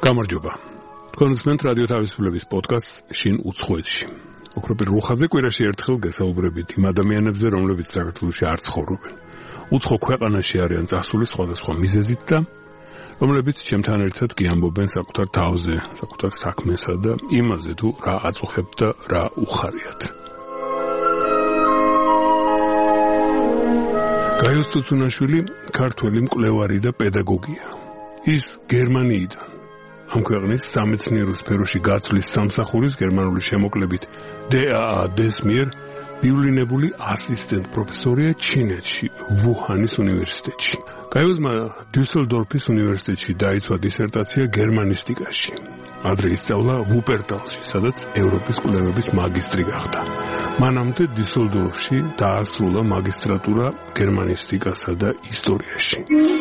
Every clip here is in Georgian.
გამარჯობა. თქვენ უსმენთ რადიო თავისუფლების პოდკასტს შინ უცხოეთში. ოქროპირ რუხაძე კვირაში ერთხელ გესაუბრებით იმ ადამიანებზე, რომლებიც საქართველოში არ ცხოვრობენ. უცხო ქვეყანაში არიან წასული სხვადასხვა მიზეზით და რომლებიც ჩემთან ერთად კი ამბობენ საკუთარ თავზე, საკუთარ საქმესა და იმაზე თუ რა აწუხებთ და რა უხარიათ. გაიოს თუცუნაშვილი ქართველი მკვლევარი და პედაგოგია. ის გერმანიიდან ამ ქვეყნის სამეცნიერო სფეროში გაცვლის სამსახურის გერმანული შემოკლებით DAAD-ს მიერ ბივლინებული ასისტენტ პროფესორია ჩინეთში, ვუჰანის უნივერსიტეტში. გაიოსმა დიუსელდორფის უნივერსიტეტში დაიცვა დისერტაცია გერმანისტიკაში. ადრე ისწავლა ვუპერტალში, სადაც ევროპის კვლევების მაგისტრი გახდა. მანამდე დიუსელდორფში დაასრულა მაგისტრატურა გერმანისტიკასა და ისტორიაში.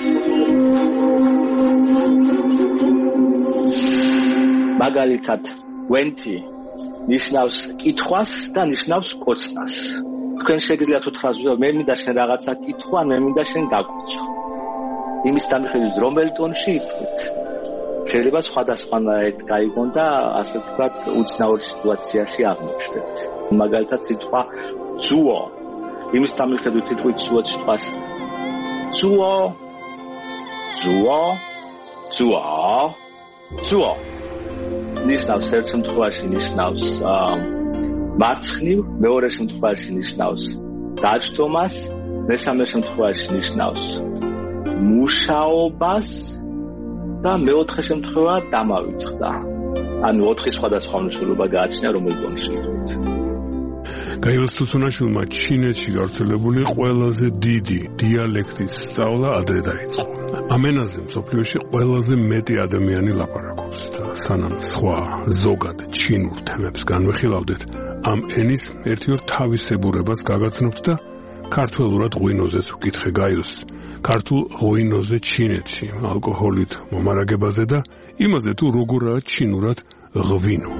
მაგალითად, ვენთი ნიშნავს კითხვას და ნიშნავს კოცნას. თქვენ შეგიძლიათ უთხრას, მე მინდა შენ რაღაცა კითხვა, მე მინდა შენ გაგკოცო. იმის დამხელით რომელ ტონში ითქვით. შეიძლება სხვადასხვანაირად გაიგონ და ასე ვთქვათ, უცნაურ სიტუაციაში აღმოჩნდეთ. მაგალითად, სიტყვა ძუო. იმის დამხელით ითქვით ძუო სიტყვას. ძუო. ძუო. ძუო. ძუო. ნიშნავს ერთ შემთხვევაში ნიშნავს მარცხნივ, მეორე შემთხვევაში ნიშნავს დაჯდომას, მესამე შემთხვევაში ნიშნავს მუშაობას და მეოთხე შემთხვევა დამავიწყდა. ანუ 4 სხვადასხვა მნიშვნელობა გააჩნია რომელ ტონში ითქვით. გაიოს თუცუნაშვილმა ჩინეთში გავრცელებული ყველაზე დიდი დიალექტის სწავლა ადრე დაიწყო. ამ ენაზე მსოფლიოში ყველაზე მეტი ადამიანი ლაპარაკობს და სანამ სხვა ზოგად ჩინურ თემებს განვიხილავდეთ, ამ ენის ერთიორ თავისებურებას გაგაცნობთ და ქართველურად ღვინოზეს ვკითხე გაიოს. ქართულ ღვინოზე ჩინეთში, ალკოჰოლით მომარაგებაზე და იმაზე თუ როგორაა ჩინურად ღვინო.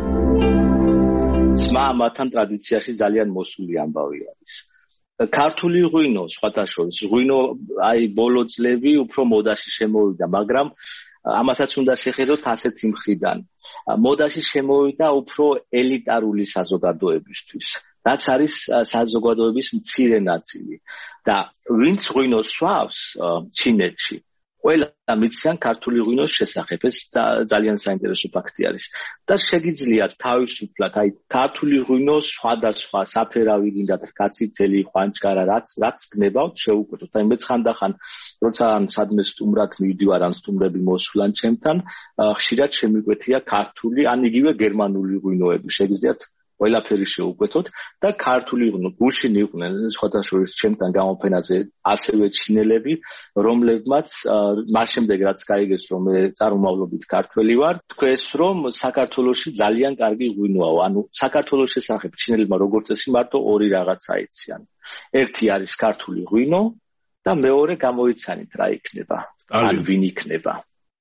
მათთან ტრადიციაში ძალიან მოსული ამბავი არის. ქართული ღვინო, სხვათა შორის, ღვინო ბოლო წლები უფრო მოდაში შემოვიდა, მაგრამ ამასაც უნდა შეხედოთ ასეთი მხრიდან. მოდაში შემოვიდა უფრო ელიტარული საზოგადოებისთვის, რაც არის საზოგადოების მცირე ნაწილი. და ვინც ღვინოს სვავს ჩინეთში, ყველა მიციან ქართული ღვინოს შესახებ. ეს ძალიან საინტერესო ფაქტი არის. და შეგიძლიათ თავისუფლად, ქართული ღვინოს სხვადასხვა საფერავი გინდათ, კაცითელი, ხვანჭკარა, რაც გნებავთ, შეუკვეთოთ. მეც ხანდახან, როცა სადმე სტუმრად მივდივარ, ან სტუმრები მოსვლან ჩემთან, ხშირად შემიკვეთია ქართული, ან იგივე გერმანული ღვინოები. შეგიძლიათ ყველაფერი შეუკვეთოთ და ქართული ღვინო გუშინ იყვნენ სხვათა შორის ჩემთან გამოფენაზე ასევე ჩინელები, რომლებმაც მას შემდეგ რაც გაიგეს რომ მე წარმომავლობით ქართველი ვარ, თქვეს რომ საქართველოში ძალიან კარგი ღვინოა. ანუ საქართველოს შესახებ ჩინელებმა როგორც წესი მარტო ორი რაღაცა იციან. ერთი არის ქართული ღვინო და მეორე გამოიცანით რა იქნება, ან ვინ იქნება.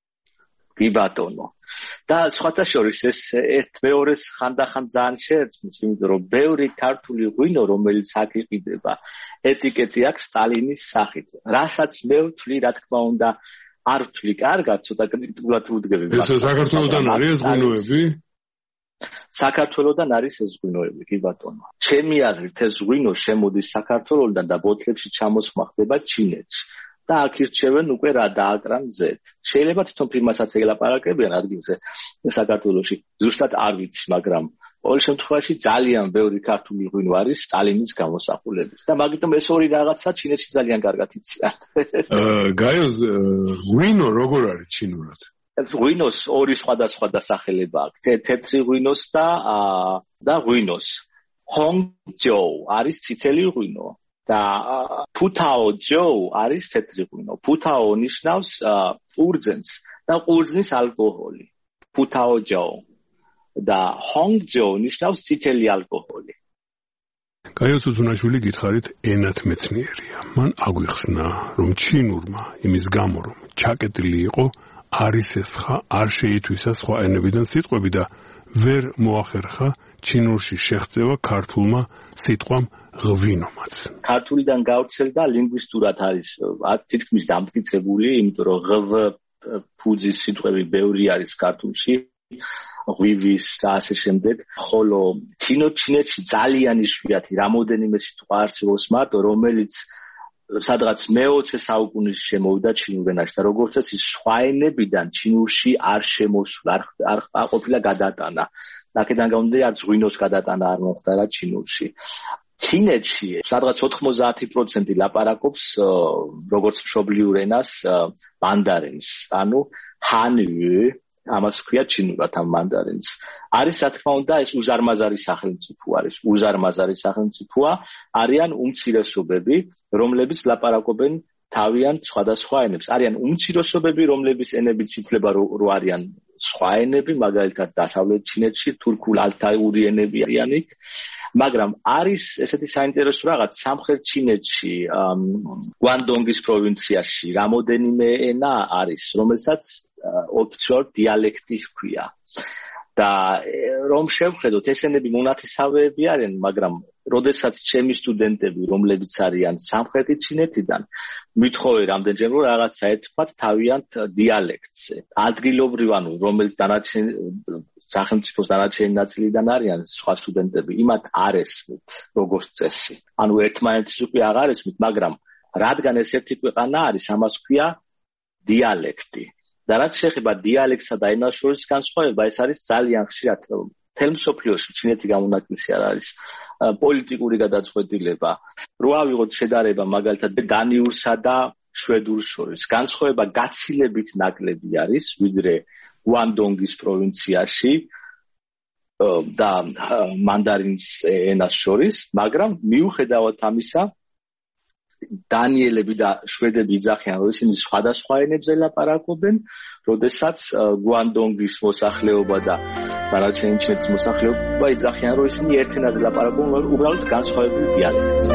ბატონო. და სხვათა შორის ეს ერთ მეორეს ხანდახან ძალიან შეერწყმის, იმიტომ რომ ბევრი ქართული ღვინო, რომელიც აკიყიდება, ეტიკეტი აქვს სტალინის სახით. რასაც მე ვთვლი, რა თქმა უნდა, არ ვთვლი კარგად, ცოტა კრიტიკულად ვუდგები. ეს საქართველოსთან არის ეს ღვინოები? საქართველოსთან არის ეს ღვინოები, კი ბატონო. ჩემი აზრით ეს ღვინო შემოდის საქართველოსთან და ბოთლებში ჩამოსხმა ხდება ჩინეთში. და აქ ირჩევენ უკვე რა დააკრან ზეთ. შეიძლება თვითონ ფირმასაც ელაპარაკებიან ადგილზე საქართველოში. ზუსტად არ ვიცი, მაგრამ ყოველ შემთხვევაში ძალიან ბევრი ქართული ღვინო არის სტალინის გამოსახულებით. და მაგიტომ ეს ორი რაღაცა ჩინეთში ძალიან კარგად იციან. გაიოს ღვინო როგორ არის ჩინურად? ღვინოს ორი სხვადასხვა დასახელება აქვს. თეთრი ღვინოს და ღვინოს. ჰონგჯოუ არის წითელი ღვინო. და ფუთაო ჯოუ არის თეთრი ღვინო. ფუთაო ნიშნავს ყურძენს და ყურძნის ალკოჰოლი. ფუთაო ჯოუ. და ჰონგჯოუ ნიშნავს წითელი ალკოჰოლი. გაიოს თუცუნაშვილი გითხარით ენათმეცნიერია. მან აგვიხსნა, რომ ჩინურმა იმის გამო, რომ ჩაკეტილი იყო, არის ესხა, არ შეითვისა სხვა ენებიდან სიტყვები და ვერ მოახერხა ჩინურში შეღწევა ქართულმა სიტყვამ ღვინომაც. ქართულიდან გავრცელდა ლინგვისტურად არის თითქმის დამტკიცებული, იმიტომ რომ ფუძის სიტყვები ბევრი არის ქართულში, ღვივის და ასე შემდეგ, ხოლო ჩინეთში ძალიან იშვიათი რამოდენიმე სიტყვა არსებობს მარტო, რომელიც სადღაც მე-20 საუკუნის შემოვიდა ჩინურ ენაში და როგორც წესი სხვა ენებიდან ჩინურში არ შემოსულა, არ ყოფილა გადატანა. აქედან გამომდინარე არც ღვინოს გადატანა არ მოხდა ჩინურში. ჩინეთში სადღაც 90% ლაპარაკობს როგორც მშობლიურ ენას მანდარინს, ანუ ჰანიუ, ამას ქვია ჩინურად ამ მანდარინს. არის რა თქმა უნდა ეს უზარმაზარი სახელმწიფო არის. უზარმაზარი სახელმწიფოა, არიან უმცირესობები, რომლებიც ლაპარაკობენ თავიანთ სხვადასხვა ენებს. არიან უმცირესობები, რომლების ენებიც ითვლება რომ არიან სხვა ენები, მაგალითად დასავლეთ ჩინეთში თურქულ-ალთაიური ენები არიან იქ. მაგრამ არის ესეთი საინტერესო რაღაც სამხრეთ ჩინეთში, გვანდონგის პროვინციაში რამოდენიმე ენა არის, რომელსაც ოფიციალურ დიალექტი ჰქვია. და რომ შევხედოთ, ეს ენები მონათესავეები არიან, მაგრამ როდესაც ჩემი სტუდენტები, რომლებიც არიან სამხრეთი ჩინეთიდან, მithხოვე რამდენჯერ რომ რაღაცა ეთქვათ თავიანთ დიალექტზე. ადგილობრივ, ანუ რომელიც სახელმწიფოს დანარჩენი ნაწილიდან არიან სხვა სტუდენტები, იმათ არ ესმით როგორც წესი. ანუ ერთმანეთის უკვე აღარ ესმით, მაგრამ რადგან ეს ერთი ქვეყანა არის, ამას ქვია დიალექტი. და რაც შეეხება დიალექტსა და ენას შორის განსხვავება, ეს არის ძალიან ხშირად მთელ მსოფლიოში ჩინეთი გამონაკლისი არ არის პოლიტიკური გადაწყვეტილება. რო ავიღოთ შედარება მაგალითად დანიურსა და შვედურს შორის, განსხვავება გაცილებით ნაკლები არის, ვიდრე გვანდონგის პროვინციაში და მანდარინს ენას შორის, მაგრამ მიუხედავად ამისა, დანიელები და შვედები იძახიან, რომ ისინი სხვადასხვა ენებზე ლაპარაკობენ, როდესაც გვანდონგის მოსახლეობა და დანარჩენი ჩინეთის მოსახლეობა იძახიან, რომ ისინი ერთ ენაზე ლაპარაკობენ, უბრალოდ განსხვავებული დიალექტზე.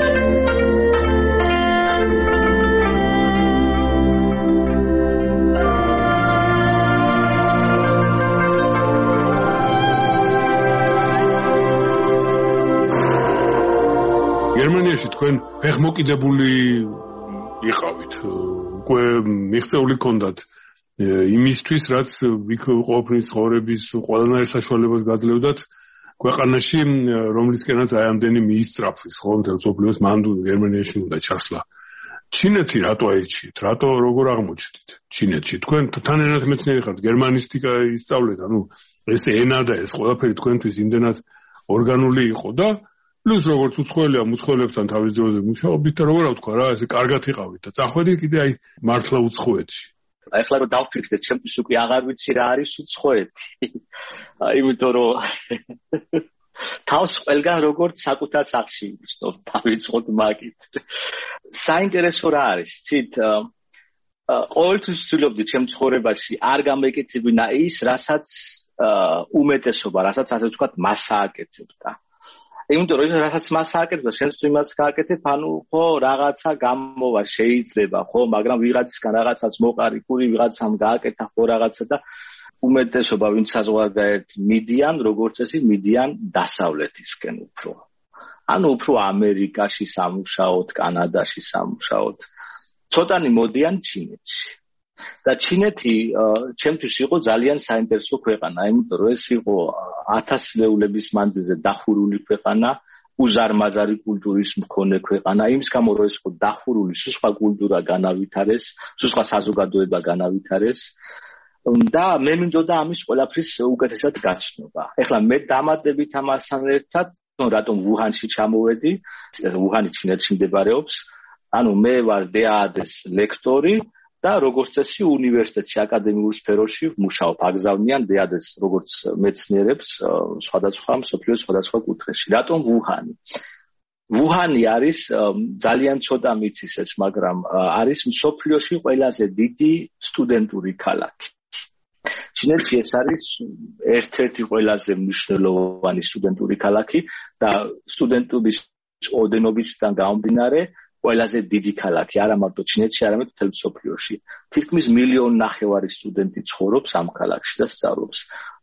გერმანიაში თქვენ ფეხმოკიდებული იყავით. უკვე მიღწეული ჰქონდათ იმისთვის, რაც ყოველდღიურ ცხოვრების ყველანაირ საშუალებას გაძლევდათ ქვეყანაში, რომლისკენაც აი ამდენი მიისწრაფვის, ხო, მთელ მსოფლიოს მანდ გერმანიაში უნდა ჩასლა. ჩინეთი რატო აირჩიეთ? რატო როგორ აღმოჩნდით ჩინეთში? თქვენ თანაერად მეცნიერი ხართ, გერმანისტიკა ისწავლეთ, ანუ ეს ენა და ეს ყველაფერი თქვენთვის იმდენად ორგანული იყო და პლუს როგორც უცხოელია მუცხოელებთან თავის დროზე მუშაობდით და როგორ ვთქვა რა, ესე კარგად იყავით და წახვედით კიდე აი მართლა უცხოეთში. ახლა რომ დავფიქრდეთ, ჩემთვის უკვე აღარ ვიცი რა არის უცხოეთი. იმიტომ რომ თავს ყველგან როგორც საკუთარ სახლში ვიცნობ, დავიწყოთ მაგით. საინტერესო რა არის, ცით ყოველთვის ვცდილობდი ჩემ ცხოვრებაში არ გამეკეთებინა ის, რასაც უმეტესობა, რასაც ასე ვთქვათ, მასა აკეთებდა. იმიტომ რომ რასაც მასა აკეთებდა, შენც იმას გააკეთებ, ანუ ხო რაღაცა გამოვა შეიძლება, ხო, მაგრამ ვიღაცისგან რაღაცას მოყარიფური, ვიღაცამ გააკეთა ხო რაღაცა და უმეტესობა ვინც საზღვარგარეთ მიდიან, როგორც წესი, მიდიან დასავლეთისკენ უფრო. ანუ უფრო ამერიკაში სამუშაოდ, კანადაში სამუშაოდ. ცოტანი მოდიან ჩინეთში. და ჩინეთი ჩემთვის იყო ძალიან საინტერესო ქვეყანა, იმიტომ რომ ეს იყო 1000 წლეულების მანძილზე დახურული ქვეყანა, უზარმაზარი კულტურის მქონე ქვეყანა, იმის გამო რომ ეს იყო დახურული, სხვა კულტურა განავითარეს, სხვა საზოგადოება განავითარეს და მე მინდოდა ამის ყველაფრის უკეთესად გაცნობა. ეხლა მე დამატებით ამასთან ერთად, რატომ ვუჰანში ჩამოვედი, ვუჰანი ჩინეთში მდებარეობს, ანუ მე ვარ დეადეს ლექტორი და როგორც წესი უნივერსიტეტში აკადემიურ სფეროში ვმუშაობ, აგზავნიან დეადეს როგორც მეცნიერებს სხვადასხვა მსოფლიოს სხვადასხვა კუთხეში. რატომ ვუჰანი? ვუჰანი არის ძალიან ცოტა მიცის ეს, მაგრამ არის მსოფლიოში ყველაზე დიდი სტუდენტური ქალაქი. ჩინეთში ეს არის ერთ-ერთი ყველაზე მნიშვნელოვანი სტუდენტური ქალაქი და სტუდენტების ოდენობისგან გამომდინარე ყველაზე დიდი ქალაქი, არა მარტო ჩინეთში, არამედ მთელ მსოფლიოში. თითქმის 1.5 მილიონი სტუდენტი ცხოვრობს ამ ქალაქში და სწავლობს.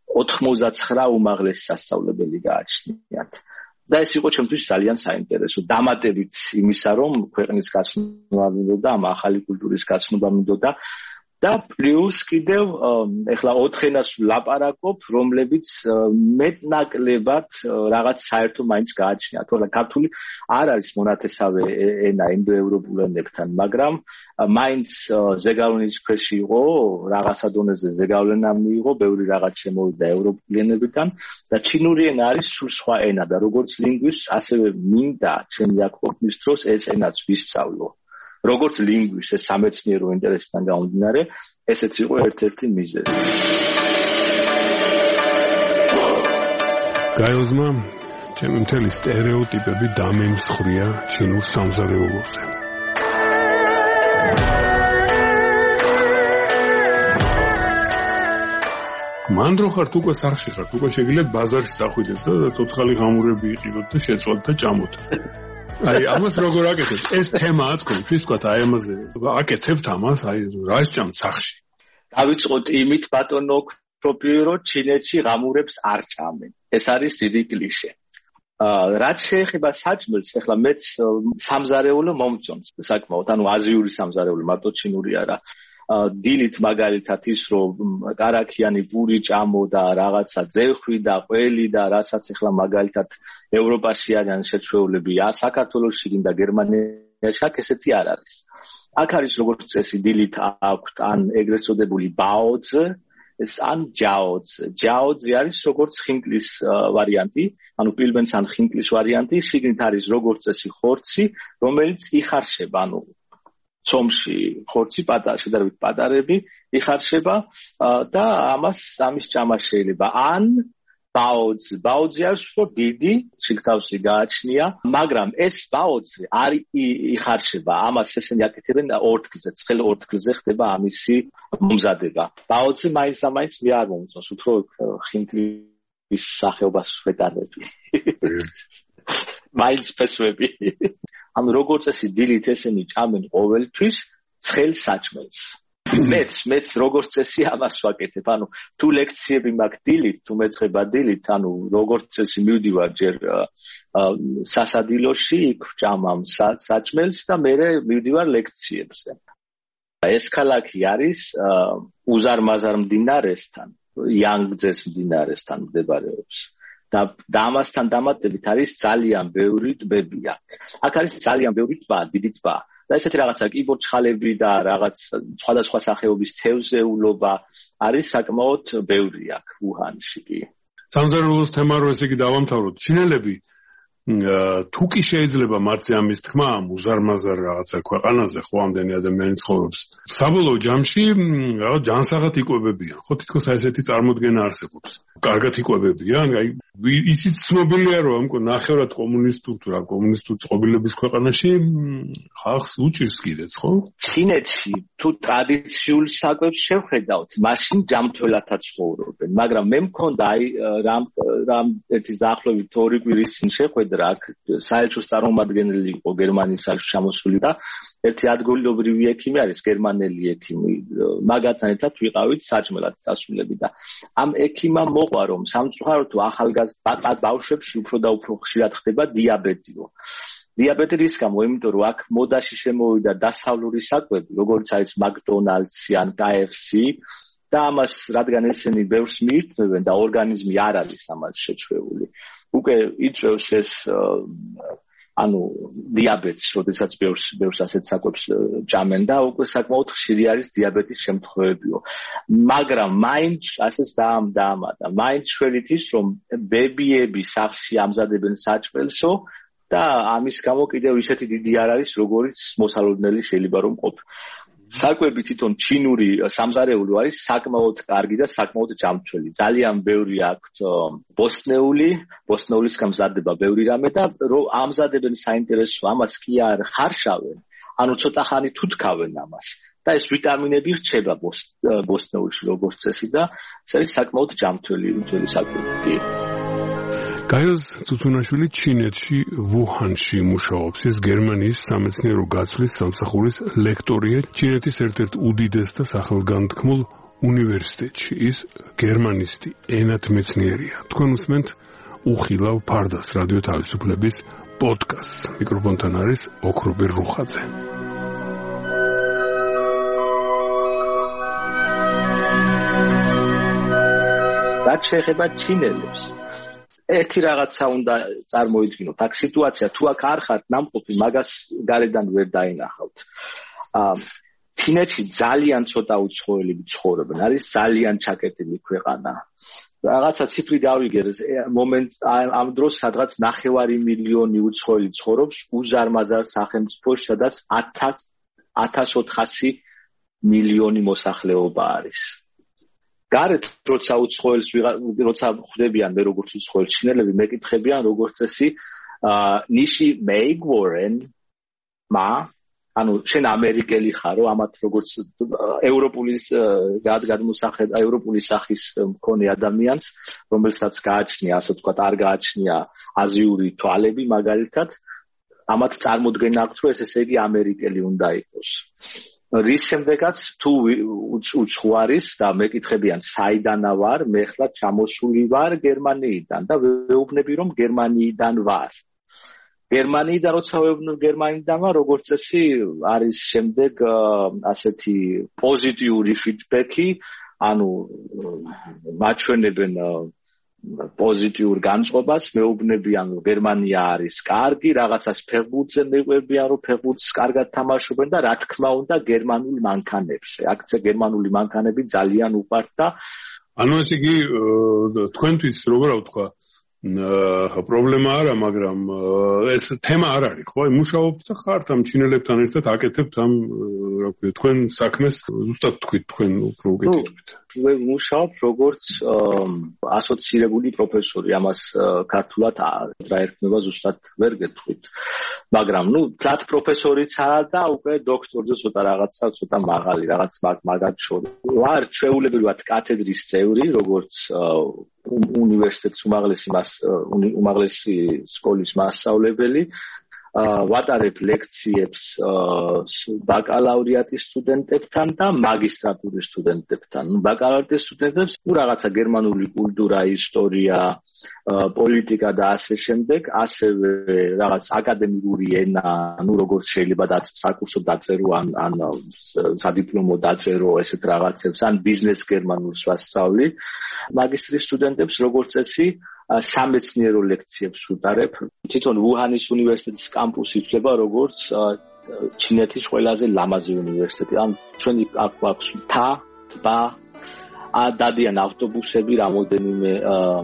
99 უმაღლესი სასწავლებელი გააჩნიათ. და ეს იყო ჩემთვის ძალიან საინტერესო. დამატებით იმისა, რომ ქვეყნის გაცნობა მინდოდა, ამ ახალი კულტურის გაცნობა მინდოდა, და პლუს კიდევ ეხლა 4 ენას ვლაპარაკობ, რომლებიც მეტნაკლებად რაღაც საერთო მაინც გააჩნიათ. თორემ ქართული არ არის მონათესავე ენა ინდოევროპულ ენებთან, მაგრამ მაინც ზეგავლენის ქვეში იყო, რაღაცა დონეზე ზეგავლენა მიიღო, ბევრი რაღაც შემოვიდა ევროპული ენებიდან და ჩინური ენა არის სულ სხვა ენა და როგორც ლინგვისტს, ასევე მინდა ჩემი აკრობის დროს ეს ენაც ვისწავლო. როგორც ლინგვისტს, ეს სამეცნიერო ინტერესთან გამომდინარე, ესეც იყო ერთ-ერთი მიზეზი. გაიოზმა ჩემი მთელი სტერეოტიპები დამემსხვრია ჩინურ სამზარეულოზე. მანდრო ხართ უკვე სახში ხართ, უკვე შეგიძლიათ ბაზარში დახვიდეთ და ცოცხალი ღამურები იყიდოთ და შეწვალთ და ჭამოთ. აი, ამას როგორ აკეთებთ? ეს თემაა თქო, ის თქვა, აი ამაზე აკეთებთ ამას, აი რა ისჭამთ სახში? დავიწყოთ იმით, ბატონო ქროპირო, ჩინეთში ღამურებს არ ჭამენ. ეს არის დიდი კლიშე. რაც შეეხება საჭმელს, ახლა მეც სამზარეულო მომწონს საკმაოდ, ანუ აზიური სამზარეულო, მარტო ჩინური არა. დილით მაგალითად ის რომ კარაქიანი პური ჭამო და რაღაცა ძეხვი და ყველი და რასაც ახლა მაგალითად ევროპაში არიან შეჩვეულები, საქართველოში და გერმანიაში აქ ესეთი არ არის. აქ არის როგორც წესი დილით აქვთ ან ეგრეთ წოდებული ბაოძე, ეს ან ჯაოძე. ჯაოძე არის როგორც ხინკლის ვარიანტი, ანუ პილმენს ან ხინკლის ვარიანტი, შიგნით არის როგორც წესი ხორცი, რომელიც იხარშება, ანუ ცომში ხორცი შედარებით პატარები იხარშება და ამის ჭამა შეიძლება ან ბაოძე არის უფრო დიდი, შიგთავსი გააჩნია, მაგრამ ეს ბაოძე არ იხარშება, ამას ესენი აკეთებენ ორთქლზე, ცხელ ორთქლზე ხდება ამისი მომზადება. ბაოძე მაინც მე არ მომწონს, უფრო ხინკლის სახეობას ვეტარები. მაინც ფესვები. ანუ როგორც წესი დილით ესენი ჭამენ ყოველთვის ცხელ საჭმელს. მეც როგორც წესი ამას ვაკეთებ. ანუ თუ ლექციები მაქვს დილით, თუ მეწყება დილით, ანუ როგორც წესი მივდივარ ჯერ სასადილოში, იქ ჭამამ საჭმელს და მერე მივდივარ ლექციებზე. ეს ქალაქი არის უზარმაზარ მდინარესთან, იანგძეს მდინარესთან მდებარეობს. და ამასთან დამატებით არის ძალიან ბევრი ტბები აქ. აქ არის ძალიან ბევრი ტბა, დიდი ტბა. და ესეთი რაღაცა კიბორჩხალები და რაღაც სხვადასხვა სახეობის თევზეულობა არის საკმაოდ ბევრი აქ უჰანში კი. სამზარეულოს თემა რო ესე იგი დავამთავროთ. ჩინელები თუ კი შეიძლება მათზე ამის თქმა უზარმაზარ რაღაცა ქვეყანაზე ხო ამდენი ადამიანი ცხოვრობს. საბოლოო ჯამში რაღაც ჯანსაღად იკვებებიან. ხო თითქოს ესეთი წარმოდგენა არსებობს. კარგად იკვებებიან, აი ისიც ცნობილია რომ ნახევრად კომუნისტურ თუ რა კომუნისტურ წყობილების ქვეყანაში ხალხს უჭირს კიდეც, ხო? ჩინეთში თუ ტრადიციულ საკვებს შევხედავთ, მაშინ ჯამთველადაც ცხოვრობენ, მაგრამ მე მქონდა აი რამ ერთის დაახლოებით 2 კვირის წინ შეხვედრა აქ საელჩოს წარმომადგენელი იყო გერმანიის საელჩოს ჩამოსული და ერთი ადგილობრივი ექიმი არის გერმანელი ექიმი, მაგათთან ერთად ვიყავით საჭმელად წასულები და ამ ექიმმა მოყვა რომ სამწუხაროდ ახალგაზრდა ბავშვებში უფრო და უფრო ხშირად ხდება დიაბეტიო. დიაბეტი რის გამო? იმიტომ რომ აქ მოდაში შემოვიდა დასავლური საკვები, როგორც არის McDonald's ან KFC და ამას რადგან ესენი ბევრს მიირთმევენ და ორგანიზმი არ არის ამას შეჩვეული. უკვე იწვევს ეს ანუ დიაბეტს, როდესაც ბევრს ასეთ საკვებს ჭამენ და უკვე საკმაოდ ხშირი არის დიაბეტის შემთხვევებიო. მაგრამ მაინც ასეც დაამატა. მაინც შველით ის რომ ბებიები სახში ამზადებენ საჭმელსო და ამის გამო კიდევ ისეთი დიდი არ არის, როგორიც მოსალოდნელი შეიძლება რომ ყოფილიყო. საკვები თვითონ ჩინური სამზარეულო არის საკმაოდ კარგი და საკმაოდ ჯამთველი. ძალიან ბევრი აქვთ ბოსტნეულის გამზადება ბევრი რამე და რომ ამზადებენ საინტერესო ამას კი არ ხარშავენ, ანუ ცოტა ხანი თუ tkავენ ამას. და ეს ვიტამინები რჩება ბოსტნეულში როგორც წესი და ეს არის საკმაოდ ჯამთველი საკვები. გაიოზ ცუცუნაშვილი ჩინეთში ვუჰანში მუშაობს. ეს გერმანიის სამეცნიერო გაცვლის სამსახურის ლექტორია ჩინეთის ერთ-ერთ უდიდეს და სახელგანთქმულ უნივერსიტეტში. ის გერმანისტი, ენათმეცნიერია. თქვენ უსმენთ უხილავ ფარდას რადიო თავისუფლების პოდკასტს. მიკროფონთან არის ოქრობერ რუხაძე. რაც შეეხება ჩინელებს, ერთი რაღაცა უნდა წარმოიდგინოთ, აქ სიტუაცია თუ აქ არ ხართ ნამყოფი, მაგას გარედან ვერ დაინახავთ. ჩინეთში ძალიან ცოტა უცხოელები ცხოვრობენ, არის ძალიან ჩაკეტილი ქვეყანა. რაღაცა ციფრი დავიგერ, ამ დროს სადღაც 9 მილიონი უცხოელი ცხოვრობს უზარმაზარ სახელმწიფოში, სადაც 1400 მილიონი მოსახლეობა არის. გარეთ როცა უცხოელს როცა ხვდებიან მე როგორც უცხოელ ჩინელები, მეკითხებიან როგორც წესი ნიში მეიგვორენ მა ანუ შენ ამერიკელი ხარო, ამათ როგორც ევროპული სახის მქონე ადამიანს, რომელსაც გააჩნია, ასე ვთქვათ, არ გააჩნია აზიური თვალები მაგალითად, ამათ წარმოდგენა აქვს, რომ ესე იგი ამერიკელი უნდა იყოს. რის შემდეგაც თუ უცხოარის და მეკითხებიან საიდანა ვარ, მე ხლა ჩამოსული ვარ გერმანიიდან და ვეუბნები რომ გერმანიიდან ვარ. გერმანიიდან როცა ვეუბნებ გერმანიიდან ვარ, როგორც წესი არის შემდეგ ასეთი პოზიტიური ფიდბექი, ანუ მაჩვენებენ პოზიტიურ განწყობას, მეუბნებიან რომ გერმანია არის კარგი, რაღაცას ფეხბურთზე მეყვებიან რომ ფეხბურთს კარგად თამაშობენ და რა თქმა უნდა გერმანულ მანქანებზე. აქცე გერმანული მანქანები ძალიან უყვართ და ანუ ესე იგი თქვენთვის როგორ ვთქვა პრობლემა არა, მაგრამ ეს თემა არ არის, ხო? მუშაობთ და ხართ ამ ჩინელებთან ერთად აკეთებთ ამ რა ქვია, თქვენ საქმეს ზუსტად თქვით, თქვენ უფრო გეტყვით. მუშაობ როგორც ასოცირებული პროფესორი, ამას ქართულად რა ერქმევა ზუსტად ვერ გეტყვით. მაგრამ თლათ პროფესორიც არა და უკვე დოქტორზე ცოტა მაღალი, რაღაც მაგათ შორის. ვარ ჩვეულებრივად კათედრის წევრი, როგორც უნივერსიტეტის უმაღლესი სკოლის მასწავლებელი. ვატარებ ლექციებს ბაკალავრიატის სტუდენტებთან და მაგისტრატურის სტუდენტებთან. ბაკალავრიატის სტუდენტებს რაღაცა გერმანული კულტურა, ისტორია, პოლიტიკა და ასე შემდეგ, ასევე რაღაც აკადემიური ენა, როგორც შეიძლება საკურსო დაწერო ან სადიპლომო დაწერო ესეთ რაღაცებს, ან ბიზნეს გერმანულს ვასწავლი. მაგისტრის სტუდენტებს როგორც წესი სამეცნიერო ლექციებს ვუტარებ. თვითონ უჰანის უნივერსიტეტის კამპუსი ითვლება როგორც ჩინეთის ყველაზე ლამაზი უნივერსიტეტი. ან ჩვენი აქვს ტბა, დადიან ავტობუსები, რამოდენიმე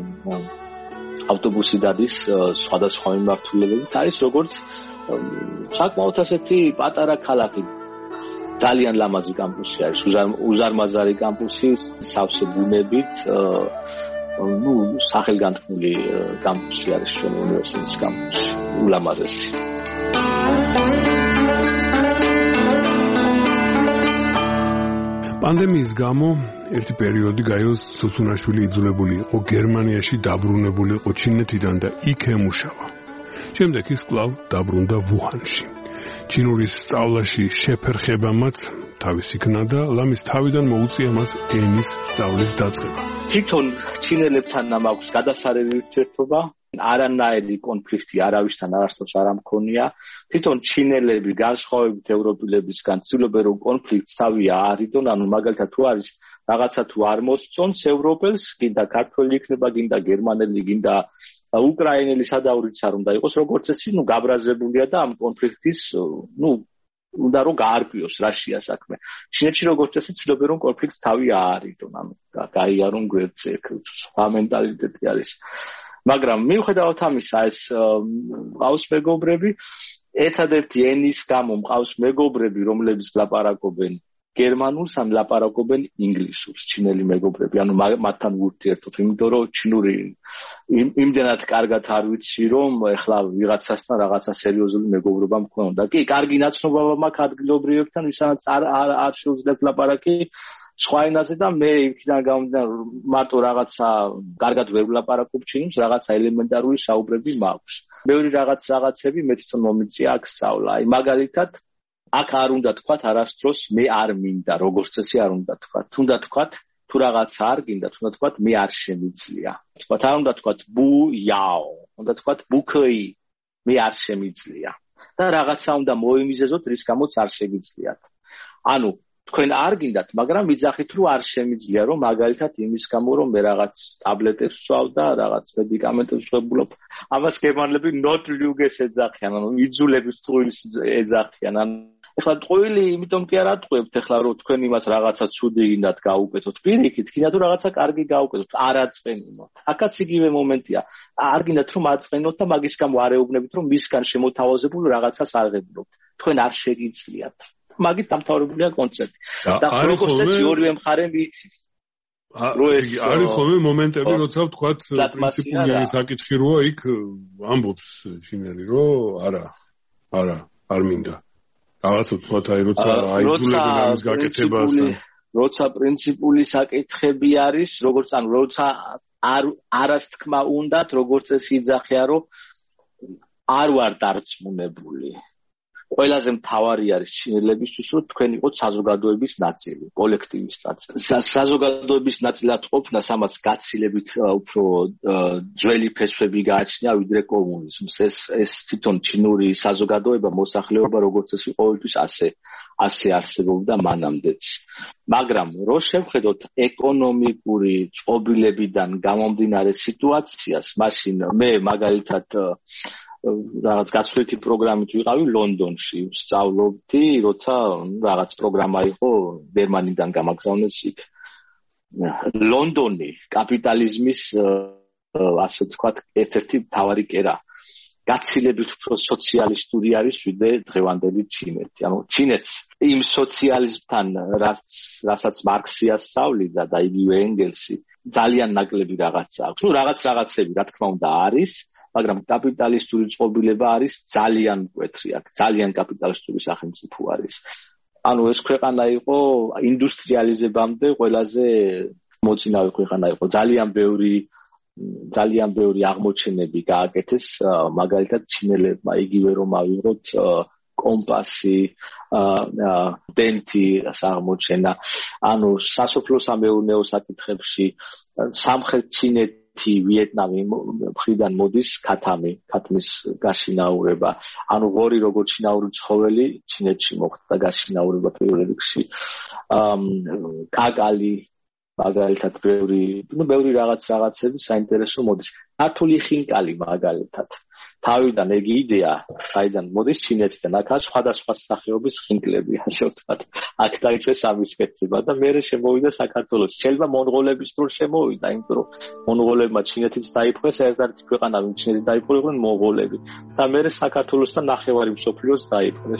ავტობუსი დადის სხვადასხვა მიმართულებებით. არის როგორც საკმაოდ ასეთი პატარა ქალაქი. ძალიან ლამაზი კამპუსი არის, უზარმაზარი კამპუსი, სავსე ბუნებით. სახელგანთქმული კამპუსი არის ჩვენი უნივერსიტეტის კამპუსი, ულამაზესი. პანდემიის გამო ერთი პერიოდი გაიოს სუცუნაშვილი იძულებული იყო გერმანიაში დაბრუნებული იყო ჩინეთიდან და იქ ემუშავა. შემდეგ ის კვლავ დაბრუნდა ვუჰანში. ჩინურის სწავლაში შეფერხებამაც თავის იქნა და ლამის თავიდან მოუწია მას ენის სწავლის დაწყება. თვითონ ჩინელებთან აქვს გადასარევი ურთიერთობა, არანაირი კონფლიქტი არავისთან არასდროს არ მქონია. თვითონ ჩინელები განსხვავებით ევროპელებისგან ცდილობენ რომ კონფლიქტს თავი აარიდონ, ანუ მაგალითად თუ არის რაღაცა თუ არ მოსწონს ევროპელს, გინდა ქართველი იქნება, გინდა გერმანელი, გინდა უკრაინელი, სადავრიც არ უნდა იყოს, როგორც წესი, გაბრაზებულია და ამ კონფლიქტის, უნდა რომ გაარკვიოს რაშია საქმე. ჩინეთში როგორც წესი ცდილობენ რომ კონფლიქტს თავი აარიდონ, ანუ გაიარონ გვერდზე, სხვა მენტალიტეტი არის. მაგრამ მიუხედავად ამისა, ეს მყავს მეგობრები, ერთადერთი ენის გამო მყავს მეგობრები, რომლებიც ლაპარაკობენ გერმანულს, ან ლაპარაკობენ ინგლისურს, ჩინელი მეგობრები, ანუ მათთან ურთიერთობ, იმიტომ რომ ჩინური იმდენად კარგად არ ვიცი, რომ ეხლა ვიღაცასთან რაღაცა სერიოზული მეგობრობა მქონდა. კი, კარგი ნაცნობა მაქვს ადგილობრივებთან, ვისაც არ შეუძლებთ ლაპარაკი სხვა ენაზე და მე იქიდან გამომდინარე მარტო რაღაცა კარგად ვერ ვლაპარაკობ ჩინურს, რაღაცა ელემენტარული საუბრები მაქვს. ბევრი რაღაცები მე თვითონ მომიწია აქ სწავლა. აი მაგალითად აქ არ უნდა თქვათ არასდროს მე არ მინდა, როგორც წესი არ უნდა თქვათ. თუნდა თქვათ თუ რაღაცა არ გინდა, თუნდა თქვათ მე არ შემიძლია. თქვათ არ უნდა თქვათ ბუ იაო, უნდა თქვათ ბუქეი, მე არ შემიძლია. და რაღაცა უნდა მოიმიზეზოთ, რის გამოც არ შეგიძლიათ. ანუ თქვენ არ გინდათ, მაგრამ ვიძახით, რომ არ შემიძლია, რომ მაგალითად იმის გამო, რომ მე რაღაც ტაბლეტებს ვსვავ და რაღაც მედიკამენტებს ვსვებულობ, ამას გერმანელები not lüges ეძახიან, ანუ იძულების ტყუილს ეძახიან. ეხლა ტყუილი, იმიტომ კი არ ატყუებთ, ეხლა რომ თქვენ იმას რაღაცა ცუდი გინდათ გაუკეთოთ, პირიქით, გინდათ რომ რაღაცა კარგი გაუკეთოთ, არ აწყენინოთ. აქაც იგივე მომენტია. არ გინდათ რომ აწყენოთ და მაგის გამო არ ეუბნებით, რომ მისგან შემოთავაზებულ რაღაცას აღებულობთ. თქვენ არ შეგიძლიათ. მაგით დამთავრებულია კონცერტი. და როგორც წესი ორივე მხარე მიიცის. არის ხოლმე მომენტები, როცა ვთქვათ, პრინციპული საკითხი როა იქ ამბობს ჩინელი, რომ არ მინდა. რაღაცა ვთქვათ, როცა აიძულებენ ამის გაკეთებასთან. როცა პრინციპული საკითხები არის, როცა არას თქმა უნდათ, როგორც წესი იძახია, რომ არ ვარ დარწმუნებული. ყველაზე მთავარი არის ჩინელებისთვის, რომ თქვენ იყოთ საზოგადოების ნაწილი, კოლექტივის ნაწილი. საზოგადოების ნაწილად ყოფნას ამას გაცილებით უფრო ძველი ფესვები გააჩნია, ვიდრე კომუნიზმს. ეს თვითონ ჩინური საზოგადოება, მოსახლეობა, როგორც წესი, ყოველთვის ასე არსებობდა მანამდეც. მაგრამ რო შევხედოთ ეკონომიკური წყობილებიდან გამომდინარე სიტუაციას, მაშინ მე მაგალითად რაღაც გაცვლითი პროგრამით ვიყავი ლონდონში, ვსწავლობდი, როცა რაღაც პროგრამა იყო გერმანიდან გამაგზავნეს იქ. ლონდონი კაპიტალიზმის ასე ვთქვათ, ერთ-ერთი მთავარი კერა. გაცილებით უფრო სოციალისტური არის ვიდრე დღევანდელი ჩინეთი. ანუ ჩინეთს იმ სოციალიზმთან, რასაც მარქსი ასწავლიდა და იგივე ენგელსი, ძალიან ნაკლები რაღაცა აქვს. ნუ რაღაცები, რა თქმა უნდა, არის, მაგრამ კაპიტალისტური წყობილება არის ძალიან მკვეთრი, აქ ძალიან კაპიტალისტური სახელმწიფო არის. ანუ ეს ქვეყანა იყო ინდუსტრიალიზებამდე ყველაზე მოწინავე ქვეყანა იყო. ძალიან ბევრი აღმოჩენები გააკეთეს, მაგალითად ჩინელებმა, იგივე რომ ავიღოთ კომპასი, დენტი აღმოჩენა, ანუ სასოფლო-სამეურნეო საკითხებში სამხრეთ ჩინეთი, ვიეტნამი მხრიდან მოდის ქათმის გაშინაურება. ანუ ღორი როგორც შინაური ცხოველი ჩინეთში მოხდა გაშინაურება პირველ რიგში. კაკალი მაგალითად ბევრი რაღაცები საინტერესო მოდის. ქართული ხინკალი მაგალითად თავიდან ეგ იდეა საიდან მოდის ჩინეთიდან, აქაც სხვადასხვა სახეობის ხინკლები, ასე ვთქვათ. აქ დაიწყეს ამის კეთება და მერე შემოვიდა საქართველოში. შეიძლება მონღოლების დროს შემოვიდა, იმიტომ რომ მონღოლებმა ჩინეთიც დაიპყრეს, ერთ-ერთი ქვეყანა, ვინც ჩინეთი დაიპყრო, იყვნენ მონღოლები. და მერე საქართველოსთან ნახევარი მსოფლიოს დაიპყრეს.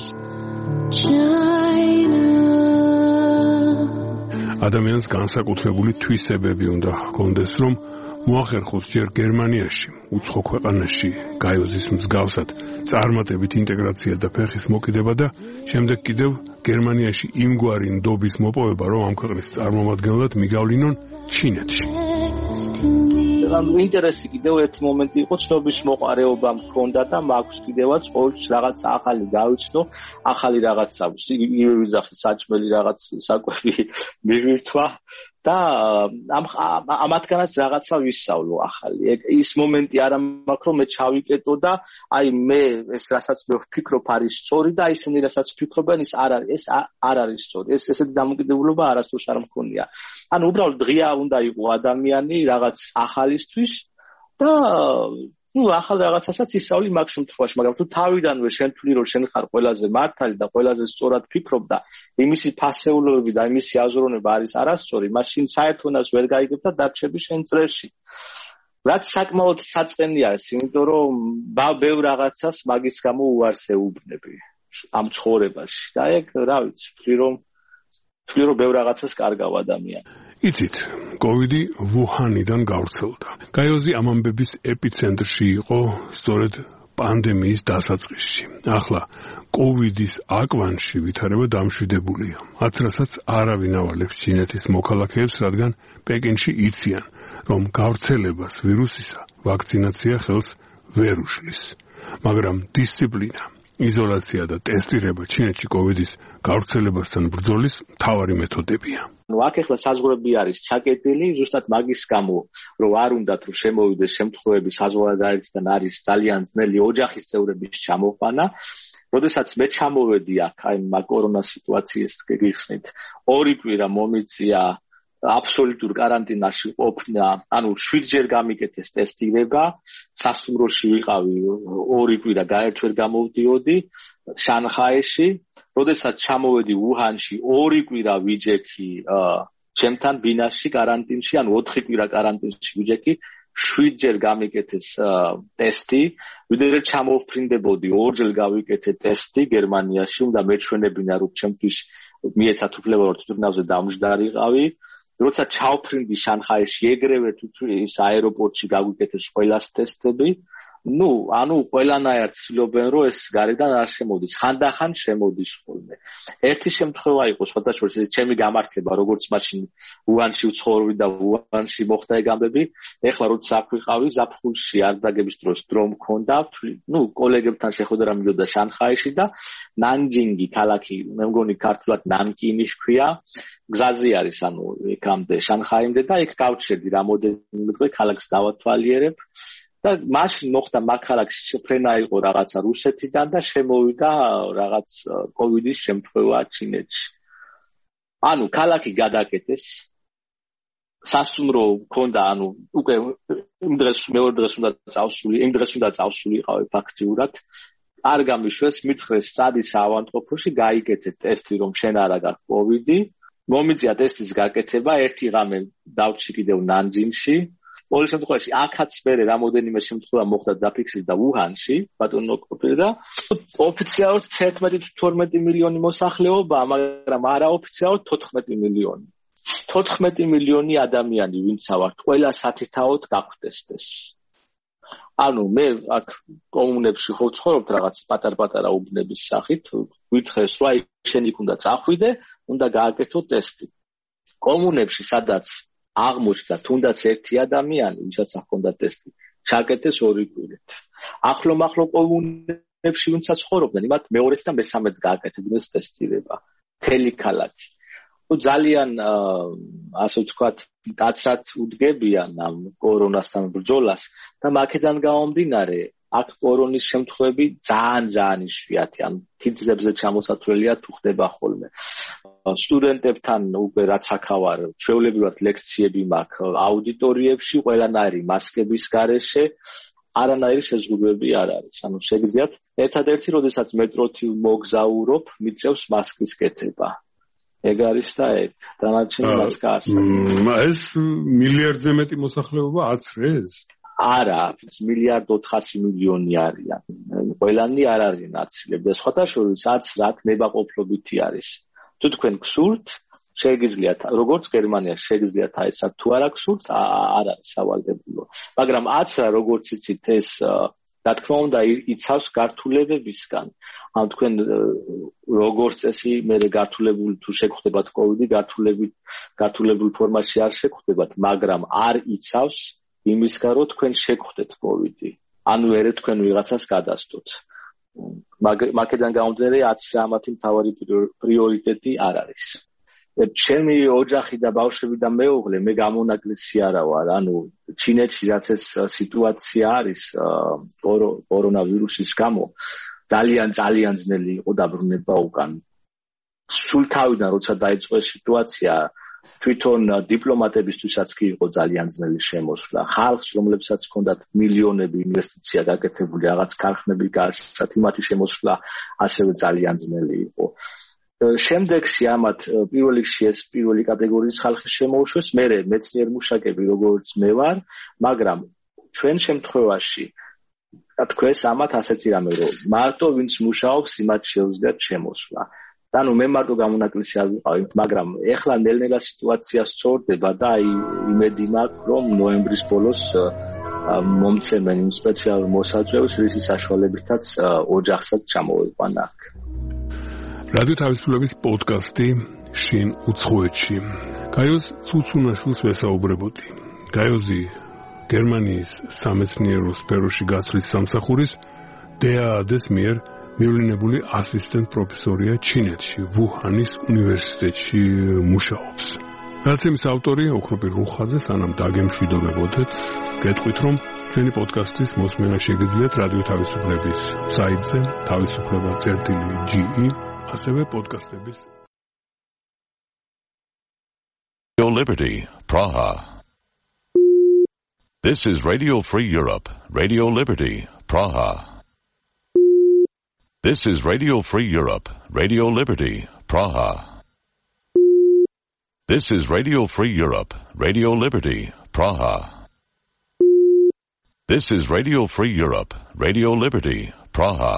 ადამიანს განსაკუთრებული თვისებები უნდა ჰქონდეს, რომ მოახერხოს ჯერ გერმანიაში, უცხო ქვეყანაში, გაიოზის მსგავსად, წარმატებით ინტეგრაცია და ფეხის მოკიდება და შემდეგ კიდევ გერმანიაში იმგვარი ნდობის მოპოვება, რომ ამ ქვეყნის წარმომადგენლად მიგავლინონ ჩინეთში. ინტერესი კიდევ ერთი მომენტი იყო, ცნობის მოყარეობა მქონდა და მაქვს კიდევაც ყოველთვის რაღაც ახალი გავიცნო, ახალი რაღაცა, იგივე ვიზახი საჭმელი რაღაც საკვები მივირთვა და ამათგანაც რაღაცა ვისწავლო ახალი. ის მომენტი არ მაქვს, რომ მე ჩავიკეტო და აი მე ეს რასაც მე ვფიქრობ არის სწორი და ისინი რასაც ფიქრობენ ის არ არის სწორი. ესეთი დამოკიდებულება არასდროს არ მქონია. ანუ უბრალოდ ღია უნდა იყოს ადამიანი რაღაც ახალისთვის და ახალ რაღაცასაც ისწავლი მაგ შემთხვევაში, მაგრამ თუ თავიდანვე შენ თვლი რომ შენ ხარ ყველაზე მართალი და ყველაზე სწორად ფიქრობ და იმისი ფასეულობები და იმისი აზროვნება არის არასწორი, მაშინ საერთოდაც ვერ გაიგებ და დარჩები შენ წრეში. რაც საკმაოდ საწყენი არის, იმიტომ რომ ბევრ რაღაცას მაგის გამო უარს ეუბნები ამ ცხოვრებაში. და ეგ რა ვიცი, ვთვლი რომ ბევრ რაღაცას კარგავ ადამიანი. იცით, კოვიდი ვუჰანიდან გავრცელდა. გაიოზი ამ ამბების ეპიცენტრში იყო სწორედ პანდემიის დასაწყისში. ახლა კოვიდის აკვანში ვითარება დამშვიდებულია. რაც რასაც არავინ ავალებს ჩინეთის მოქალაქეებს, რადგან პეკინში იციან, რომ გავრცელებას ვირუსისა ვაქცინაცია ხელს ვერ უშლის. მაგრამ დისციპლინა, იზოლაცია და ტესტირება ჩინეთში კოვიდის გავრცელებასთან ბრძოლის მთავარი მეთოდებია. აქ ახლა საზღვრები არის ჩაკეტილი, ზუსტად მაგის გამო, რომ არ უნდათ რომ შემოვიდეს შემთხვევები საზღვარგარეთიდან არის ძალიან ძნელი ოჯახის წევრების ჩამოყვანა როდესაც მე ჩამოვედი აქ, აი კორონა სიტუაციის გიხსნით, 2 კვირა მომიწია აბსოლუტურ კარანტინაში ყოფნა, ანუ 7-ჯერ გამიკეთეს ტესტირება, სასტუმროში ვიყავი 2 კვირა გაერთვერ გამოვდიოდი შანხაიში, როდესაც ჩამოვედი უჰანში 2 კვირა ვიჯექი ჩემთან ბინაში კარანტინში, ანუ 4 კვირა კარანტინში ვიჯექი, 7-ჯერ გამიკეთეს ტესტი, ვიდრე ჩამოვფრინდებოდი 2-ჯერ გავიკეთე ტესტი გერმანიაში, უნდა მეჩვენებინა რომ ჩემთვის მიეცათ უფლება რომ თვითონავზე დამჯდარიყავი. როცა ჩავფრინდი შანხაიში, ეგრევე ის აეროპორტში გაგვიკეთეს ყველას ტესტები. ანუ ყველანაირად ცდილობენ რომ ეს გარედან არ შემოდის. ხანდახან შემოდის ხოლმე. ერთი შემთხვევა იყო, სხვადასხვა ეს ჩემი გამართლება, როგორც მაშინ უანში ვცხოვრობდი და უანში მოხდა ეგ ამბები. ეხლა როცა აქ ვიყავი, ზაფხულში არდაგების დროს დრო მქონდა, კოლეგებთან შეხვედრა მიდოდა შანხაიში და ნანჯინგი ქალაქი, მე მგონი ქართულად ნანკინი ჰქვია. გზაზე არის, ანუ ეკამდე შანხაიმდე და იქ გავჩერდი რამოდენიმე დღე ქალაქს დავათვალიერებ. და მაშინ მოხდა მაქალაქში შეფრენა იყო რაღაცა რუსეთიდან და შემოვიდა რაღაც კოვიდის შემთხვევა ჩინეთში. ანუ ქალაქი გადაკეთეს. სასტუმრო მქონდა, ანუ უკვე იმ დღეს მეორე დღეს უნდა წავსულიყავი ფაქტიურად. არ გამიშვეს, მითხრეს სადის ავადმყოფოში გაიგეთეთ ტესტი, რომ შენ არა გაქვს კოვიდი. მომიწია ტესტის გაკეთება, ერთი ღამე დავჭი კიდევ ნანჯინში. ყოველ შემთხვევაში აქაც მერე რამოდენიმე შემთხვევა მოხდა დაფიქსირდა უჰანში, ბატონო ყოფილი და ოფიციალურად 11-12 მილიონი მოსახლეობა, მაგრამ არაოფიციალურად 14 მილიონი. 14 მილიონი ადამიანი ვინც ავართ, ყველა სათითაოდ გაგვტესტეს. ანუ მე აქ კომუნებში ხო ვცხოვრობთ რაღაც პატარ-პატარა უბნების სახით, ვითხრეს რომ აი შენ იქ უნდა წახვიდე, უნდა გააკეთო ტესტი. კომუნებში სადაც აღმოჩნდა თუნდაც ერთი ადამიანი, ვისაც ჰქონდა ტესტი, ჩაკეთეს 2 კვირით. ახლო კომუნებში ვინცაც ცხოვრობდნენ, იმათ მეორეთ და მესამედ გააკეთებინეს ტესტირება. მთელი ქალაქი. ძალიან ასე ვთქვათ, კაცრად უდგებიან ამ კორონასთან ბრძოლას და მაქედან გამომდინარე, აქ კორონის შემთხვევები ძალიან იშვიათია, ან თითებზე ჩამოსათვლელია თუ ხდება ხოლმე. სტუდენტებთან უკვე რაც აქავარ, ჩვეულებრივად ლექციები მაქვს აუდიტორიებში, ყველანაირი მასკების გარეშე, არანაირი შეზღუდვები არ არის. ანუ შეგიძლიათ ერთადერთი, როდესაც მეტროთი მოგზაურობ, მიწევს მასკის კეთება. ეგ არის და ეგ დანარჩენი მასკა არსებობს. ეს მილიარდზე მეტი მოსახლეობა აცრეს? არა, 1.4 მილიარდი არიან. ყველანი არ არის ნაცილები და სხვათა შორის აცრა ნებაყოფლობითი არის. თუ თქვენ გსურთ, შეგიძლიათ, როგორც გერმანიაში შეგიძლიათ აეცათ, თუ არა გსურთ, არ არის სავალდებულო. მაგრამ აცრა როგორც იცით ეს რა თქმა უნდა იცავს გართულებებისგან. ან თქვენ როგორც წესი მე გართულებული თუ შეგხვდებათ კოვიდი, გართულებულ ფორმაში არ შეგხვდებათ, მაგრამ არ იცავს იმისგან რომ თქვენ შეგხვდეთ კოვიდი. ანუ ერე თქვენ ვიღაცას გადასწოთ. მაკედან გამომდინარე აცრა ამათი მთავარი პრიორიტეტი არ არის. ჩემი ოჯახი და ბავშვები და მეუღლე, მე გამონაკლისი არა ვარ, ანუ ჩინეთში რაც ეს სიტუაცია არის კორონავირუსის გამო, ძალიან ძნელი იყო დაბრუნება უკან. სულ თავიდან როცა დაიწყო ეს სიტუაცია, თვითონ დიპლომატებისთვისაც კი იყო ძალიან ძნელი შემოსვლა. ხალხს, რომლებსაც ჰქონდათ მილიონები ინვესტიცია გაკეთებული, რაღაც ქარხნები გააჩნდათ, იმათი შემოსვლა ასევე ძალიან ძნელი იყო. შემდეგში ამათ პირველ რიგში ეს პირველი კატეგორიის ხალხი შემოუშვეს, მერე მეცნიერ მუშაკები როგორც მე ვარ, მაგრამ ჩვენ შემთხვევაში თქვენს ამათ ასეთი რამე რომ მარტო ვინც მუშაობს, იმათ შეუძლიათ შემოსვლა. ანუ მე მარტო გამონაკლისი არ ვიყავი, მაგრამ ეხლა ნელ-ნელა სიტუაცია სწორდება და აი იმედი მაქვს, რომ ნოემბრის ბოლოს მომცემენ იმ სპეციალურ მოსაწვევს, რის საშუალებითაც ოჯახსაც ჩამოვიყვან აქ. რადიო თავისუფლების პოდკასტი შინ უცხოეთში. გაიოზ ცუცუნაშვილს ვესაუბრებოდი. გაიოზი გერმანიის სამეცნიერო სფეროში გასვლის სამსახურის DAAD-ის მიერ მივლინებული ასისტენტ პროფესორია ჩინეთში, ვუჰანის უნივერსიტეტში მუშაობს. გადაცემის ავტორი ოქროპირ რუხაძე, სანამ დაგემშვიდობებოდეთ, გეტყვით, რომ თქვენი პოდკასტის მოსმენა შეგიძლიათ რადიო თავისუფლების საიტზე თავისუფლება.ge, ასევე პოდკასტების Radio Liberty, Praha. This is Radio Free Europe, Radio Liberty, Praha. This is Radio Free Europe, Radio Liberty, Praha. This is Radio Free Europe, Radio Liberty, Praha. This is Radio Free Europe, Radio Liberty, Praha.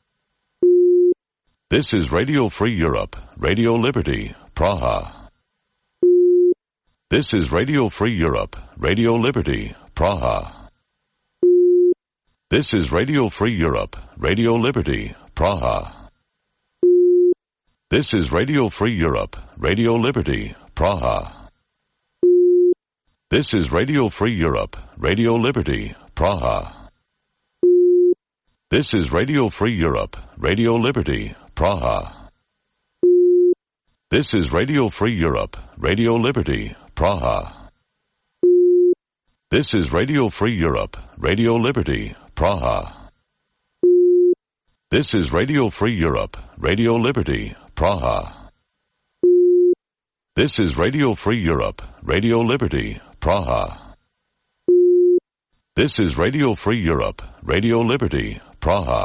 This is Radio Free Europe, Radio Liberty, Praha. This is Radio Free Europe, Radio Liberty, Praha. This is Radio Free Europe, Radio Liberty, Praha. This is Radio Free Europe, Radio Liberty, Praha. This is Radio Free Europe, Radio Liberty, Praha. This is Radio Free Europe, Radio Liberty, Praha. This is Radio Free Europe, Radio Liberty, Praha. This is Radio Free Europe, Radio Liberty, Praha. This is Radio Free Europe, Radio Liberty, Praha. This is Radio Free Europe, Radio Liberty, Praha. This is Radio Free Europe, Radio Liberty, Praha.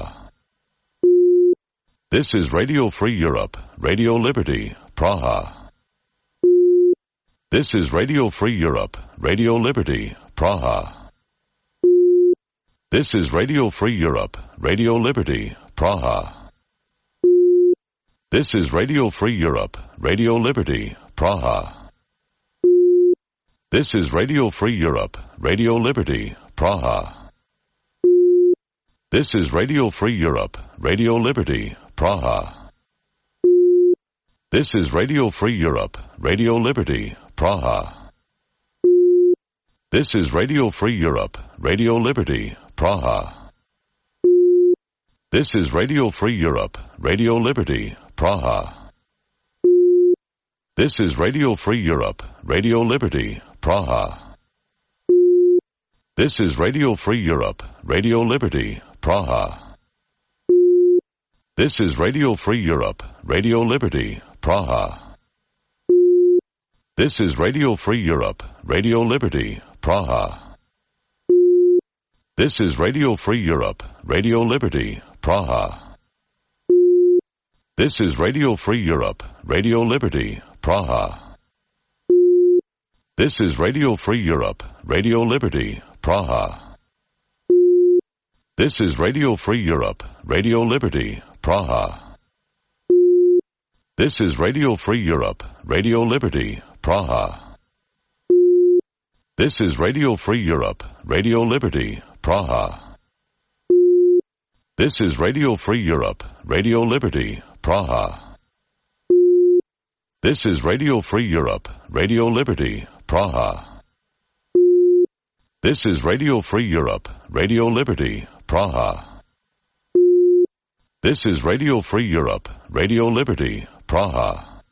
This is Radio Free Europe, Radio Liberty, Praha. This is Radio Free Europe, Radio Liberty, Praha. This is Radio Free Europe, Radio Liberty, Praha. This is Radio Free Europe, Radio Liberty, Praha. This is Radio Free Europe, Radio Liberty, Praha. This is Radio Free Europe, Radio Liberty, Praha. This is Radio Free Europe, Radio Liberty, Praha. This is Radio Free Europe, Radio Liberty, Praha. This is Radio Free Europe, Radio Liberty, Praha. This is Radio Free Europe, Radio Liberty, Praha. This is Radio Free Europe, Radio Liberty, Praha. This is Radio Free Europe, Radio Liberty, Praha. This is Radio Free Europe, Radio Liberty, Praha. This is Radio Free Europe, Radio Liberty, Praha. This is Radio Free Europe, Radio Liberty, Praha. This is Radio Free Europe, Radio Liberty, Praha. This is Radio Free Europe, Radio Liberty, Praha. This is Radio Free Europe, Radio Liberty, Praha. This is Radio Free Europe, Radio Liberty, Praha. This is Radio Free Europe, Radio Liberty, Praha. This is Radio Free Europe, Radio Liberty, Praha. This is Radio Free Europe, Radio Liberty, Praha. This is Radio Free Europe, Radio Liberty, Praha.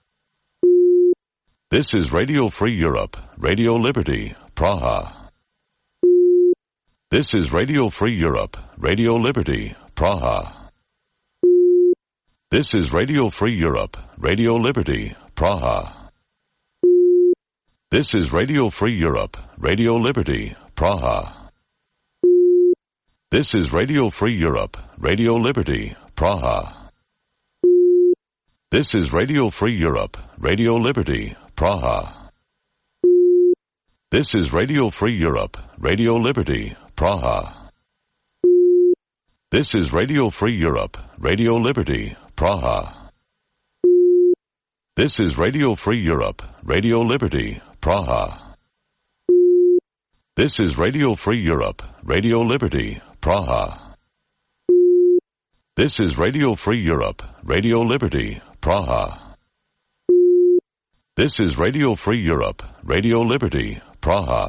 This is Radio Free Europe, Radio Liberty, Praha. This is Radio Free Europe, Radio Liberty, Praha. This is Radio Free Europe, Radio Liberty, Praha. This is Radio Free Europe, Radio Liberty, Praha. This is Radio Free Europe, Radio Liberty, Praha. This is Radio Free Europe, Radio Liberty, Praha. This is Radio Free Europe, Radio Liberty, Praha. This is Radio Free Europe, Radio Liberty, Praha. This is Radio Free Europe, Radio Liberty, Praha. This is Radio Free Europe, Radio Liberty, Praha. This is Radio Free Europe, Radio Liberty, Praha. This is Radio Free Europe, Radio Liberty, Praha.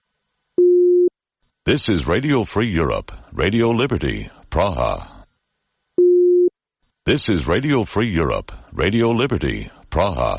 This is Radio Free Europe, Radio Liberty, Praha. This is Radio Free Europe, Radio Liberty, Praha.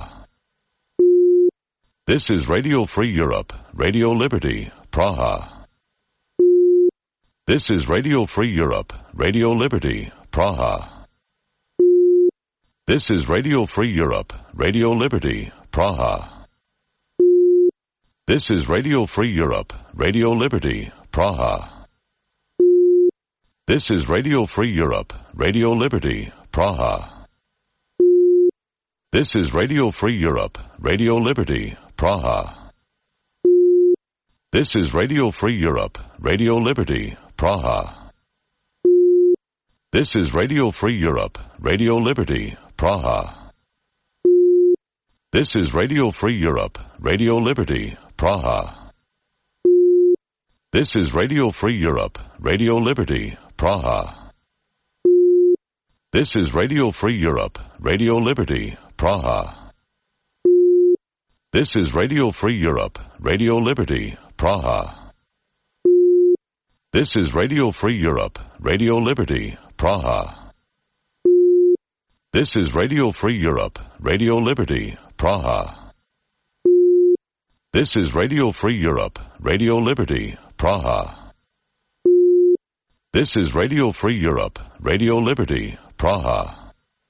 This is Radio Free Europe, Radio Liberty, Praha. This is Radio Free Europe, Radio Liberty, Praha. This is Radio Free Europe, Radio Liberty, Praha. This is Radio Free Europe, Radio Liberty, Praha. This is Radio Free Europe, Radio Liberty, Praha. This is Radio Free Europe, Radio Liberty, Praha. This is Radio Free Europe, Radio Liberty, Praha. This is Radio Free Europe, Radio Liberty, Praha. This is Radio Free Europe, Radio Liberty, Praha. This is Radio Free Europe, Radio Liberty, Praha. This is Radio Free Europe, Radio Liberty, Praha. This is Radio Free Europe, Radio Liberty, Praha. This is Radio Free Europe, Radio Liberty, Praha. This is Radio Free Europe, Radio Liberty, Praha. This is Radio Free Europe, Radio Liberty, Praha. This is Radio Free Europe, Radio Liberty, Praha.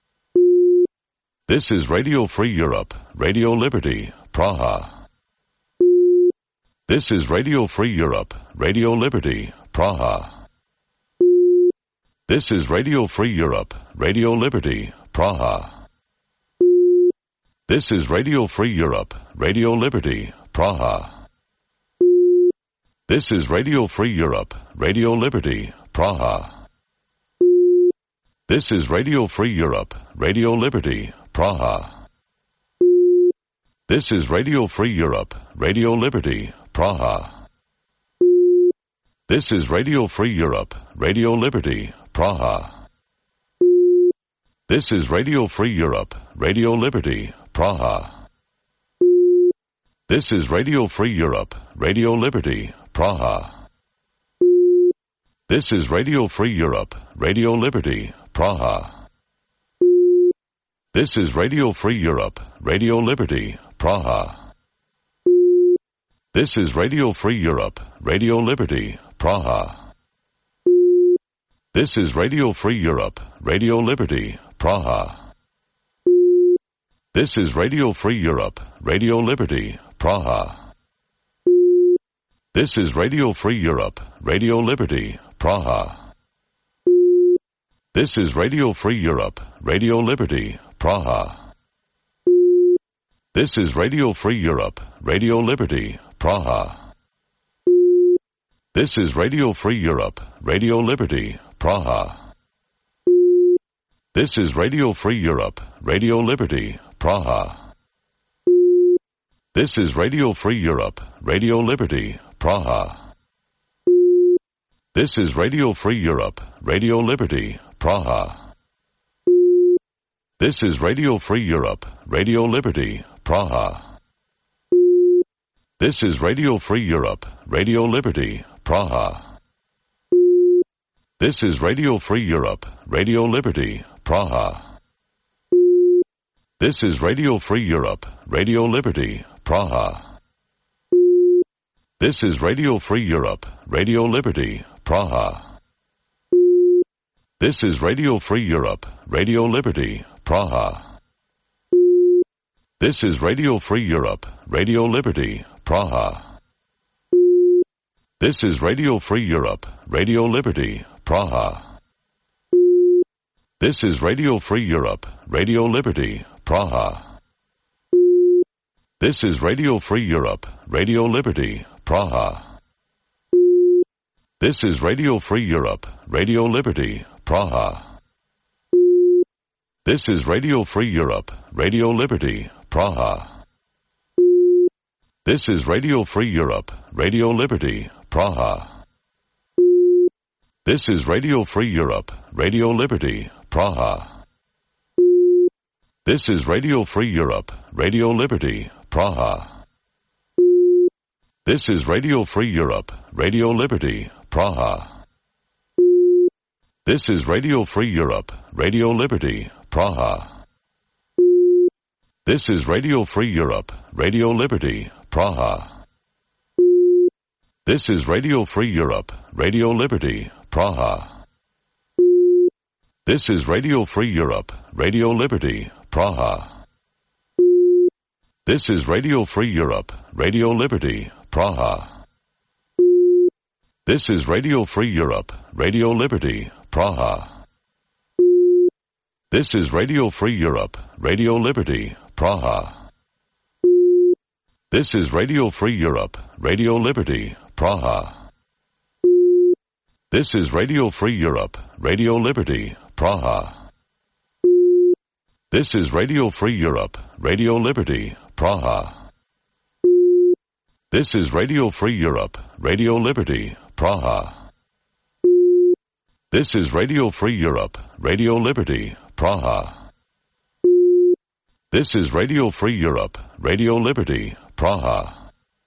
This is Radio Free Europe, Radio Liberty, Praha. This is Radio Free Europe, Radio Liberty, Praha. This is Radio Free Europe, Radio Liberty, Praha. This is Radio Free Europe, Radio Liberty, Praha. This is Radio Free Europe, Radio Liberty, Praha. This is Radio Free Europe, Radio Liberty, Praha. This is Radio Free Europe, Radio Liberty, Praha. This is Radio Free Europe, Radio Liberty, Praha. This is Radio Free Europe, Radio Liberty, Praha. This is Radio Free Europe, Radio Liberty, Praha. This is Radio Free Europe, Radio Liberty, Praha. This is Radio Free Europe, Radio Liberty, Praha. This is Radio Free Europe, Radio Liberty, Praha. This is Radio Free Europe, Radio Liberty, Praha. This is Radio Free Europe, Radio Liberty, Praha. This is Radio Free Europe, Radio Liberty, Praha. This is Radio Free Europe, Radio Liberty, Praha. This is Radio Free Europe, Radio Liberty, Praha. This is Radio Free Europe, Radio Liberty, Praha. This is Radio Free Europe, Radio Liberty, Praha. This is Radio Free Europe, Radio Liberty, Praha. This is Radio Free Europe, Radio Liberty, Praha. This is Radio Free Europe, Radio Liberty, Praha. This is Radio Free Europe, Radio Liberty, Praha. This is Radio Free Europe, Radio Liberty, Praha. This is Radio Free Europe, Radio Liberty, Praha. This is Radio Free Europe, Radio Liberty, Praha. This is Radio Free Europe, Radio Liberty, Praha. This is Radio Free Europe, Radio Liberty, Praha. This is Radio Free Europe, Radio Liberty, Praha. This is Radio Free Europe, Radio Liberty, Praha. This is Radio Free Europe, Radio Liberty, Praha. This is Radio Free Europe, Radio Liberty, Praha. This is Radio Free Europe, Radio Liberty, Praha. This is Radio Free Europe, Radio Liberty, Praha. This is Radio Free Europe, Radio Liberty, Praha. This is Radio Free Europe, Radio Liberty, Praha. This is Radio Free Europe, Radio Liberty, Praha. This is Radio Free Europe, Radio Liberty, Praha. This is Radio Free Europe, Radio Liberty, Praha. This is Radio Free Europe, Radio Liberty, Praha. This is Radio Free Europe, Radio Liberty, Praha. This is Radio Free Europe, Radio Liberty, Praha. This is Radio Free Europe, Radio Liberty, Praha. This is Radio Free Europe, Radio Liberty, Praha. This is Radio Free Europe, Radio Liberty, Praha. This is Radio Free Europe, Radio Liberty, Praha. This is Radio Free Europe, Radio Liberty, Praha. This is Radio Free Europe, Radio Liberty, Praha. This is Radio Free Europe, Radio Liberty, Praha. This is Radio Free Europe, Radio Liberty, Praha.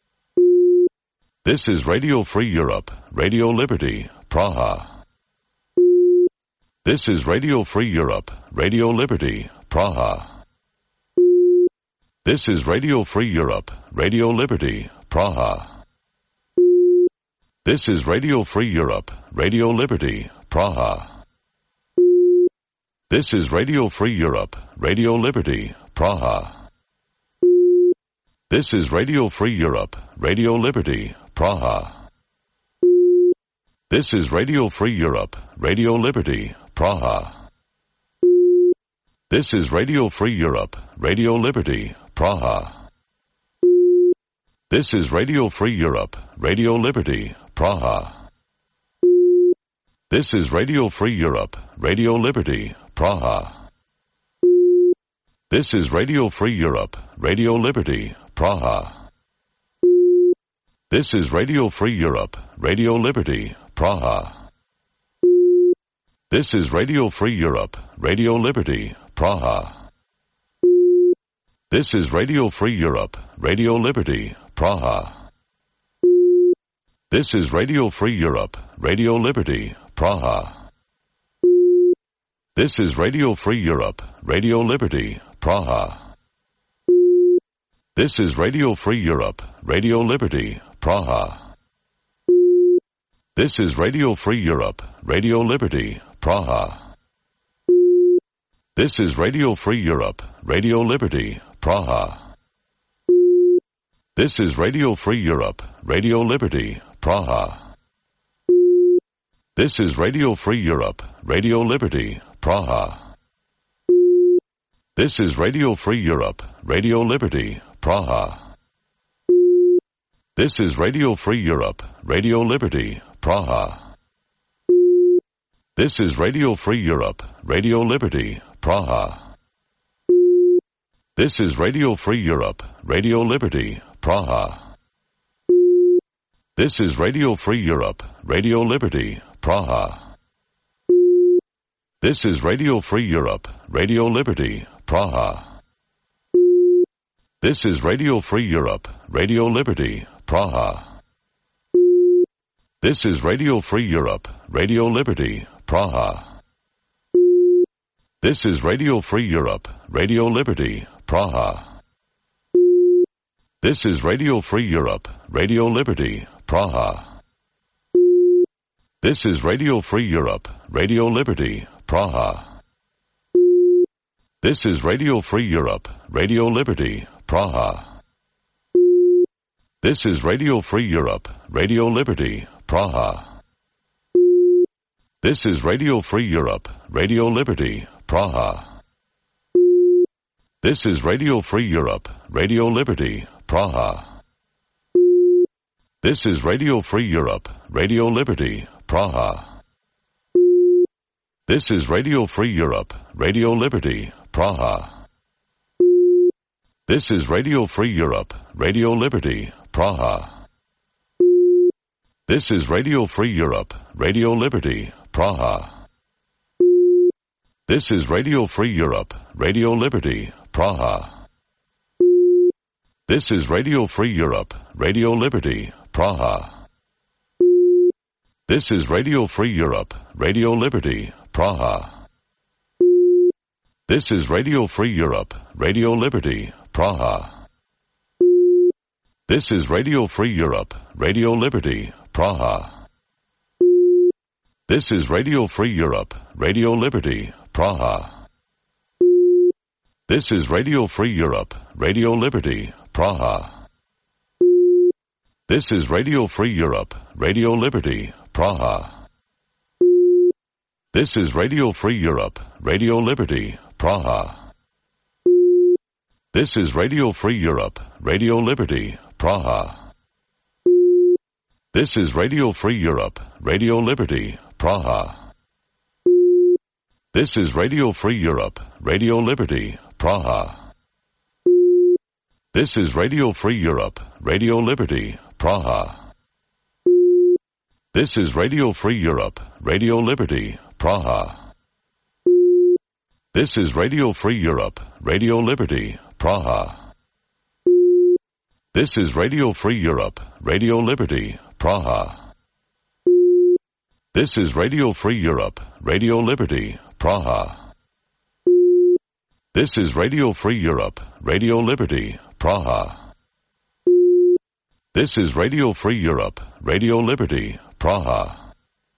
This is Radio Free Europe, Radio Liberty, Praha. This is Radio Free Europe, Radio Liberty, Praha. This is Radio Free Europe, Radio Liberty, Praha. This is Radio Free Europe, Radio Liberty, Praha. This is Radio Free Europe, Radio Liberty, Praha. This is Radio Free Europe, Radio Liberty, Praha. This is Radio Free Europe, Radio Liberty, Praha. This is Radio Free Europe, Radio Liberty, Praha. This is Radio Free Europe, Radio Liberty, Praha. This is Radio Free Europe, Radio Liberty, Praha. This is Radio Free Europe, Radio Liberty, Praha. This is Radio Free Europe, Radio Liberty, Praha. This is Radio Free Europe, Radio Liberty, Praha. This is Radio Free Europe, Radio Liberty, Praha. This is Radio Free Europe, Radio Liberty, Praha. This is Radio Free Europe, Radio Liberty, Praha. This is Radio Free Europe, Radio Liberty, Praha. This is Radio Free Europe, Radio Liberty, Praha. This is Radio Free Europe, Radio Liberty, Praha. This is Radio Free Europe, Radio Liberty, Praha. This is Radio Free Europe, Radio Liberty, Praha. This is Radio Free Europe, Radio Liberty, Praha. This is Radio Free Europe, Radio Liberty, Praha. This is Radio Free Europe, Radio Liberty, Praha. This is Radio Free Europe, Radio Liberty, Praha. This is Radio Free Europe, Radio Liberty, Praha. This is Radio Free Europe, Radio Liberty, Praha. This is Radio Free Europe, Radio Liberty, Praha. This is Radio Free Europe, Radio Liberty, Praha. This is Radio Free Europe, Radio Liberty, Praha. This is Radio Free Europe, Radio Liberty, Praha. This is Radio Free Europe, Radio Liberty, Praha. This is Radio Free Europe, Radio Liberty, Praha. This is Radio Free Europe, Radio Liberty, Praha. This is Radio Free Europe, Radio Liberty, Praha. This is Radio Free Europe, Radio Liberty, Praha. This is Radio Free Europe, Radio Liberty, Praha. This is Radio Free Europe, Radio Liberty, Praha. This is Radio Free Europe, Radio Liberty, Praha. This is Radio Free Europe, Radio Liberty, Praha. This is Radio Free Europe, Radio Liberty, Praha. This is Radio Free Europe, Radio Liberty, Praha. This is Radio Free Europe, Radio Liberty, Praha. This is Radio Free Europe, Radio Liberty, Praha. This is Radio Free Europe, Radio Liberty, Praha. This is Radio Free Europe, Radio Liberty, Praha. This is Radio Free Europe, Radio Liberty, Praha. This is Radio Free Europe, Radio Liberty, Praha. This is Radio Free Europe, Radio Liberty, Praha. This is Radio Free Europe, Radio Liberty, Praha. This is Radio Free Europe, Radio Liberty, Praha. This is Radio Free Europe, Radio Liberty, Praha. This is Radio Free Europe, Radio Liberty, Praha. This is Radio Free Europe, Radio Liberty, Praha. This is Radio Free Europe, Radio Liberty, Praha. This is Radio Free Europe, Radio Liberty, Praha. This is Radio Free Europe, Radio Liberty, Praha. This is Radio Free Europe, Radio Liberty, Praha. This is Radio Free Europe, Radio Liberty, Praha.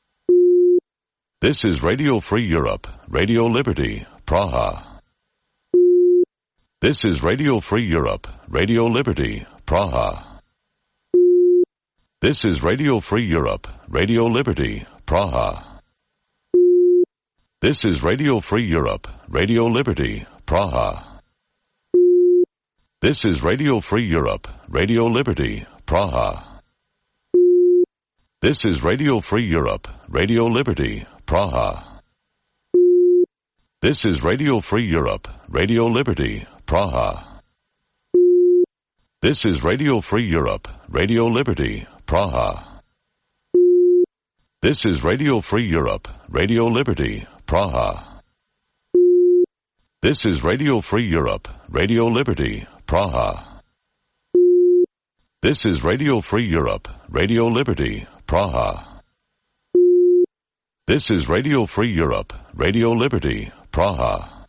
This is Radio Free Europe, Radio Liberty, Praha. This is Radio Free Europe, Radio Liberty, Praha. This is Radio Free Europe, Radio Liberty, Praha. This is Radio Free Europe, Radio Liberty, Praha. This is Radio Free Europe, Radio Liberty, Praha. This is Radio Free Europe, Radio Liberty, Praha. This is Radio Free Europe, Radio Liberty, Praha. This is Radio Free Europe, Radio Liberty, Praha. This is Radio Free Europe, Radio Liberty, Praha. This is Radio Free Europe, Radio Liberty, Praha. This is Radio Free Europe, Radio Liberty, Praha. This is Radio Free Europe, Radio Liberty, Praha.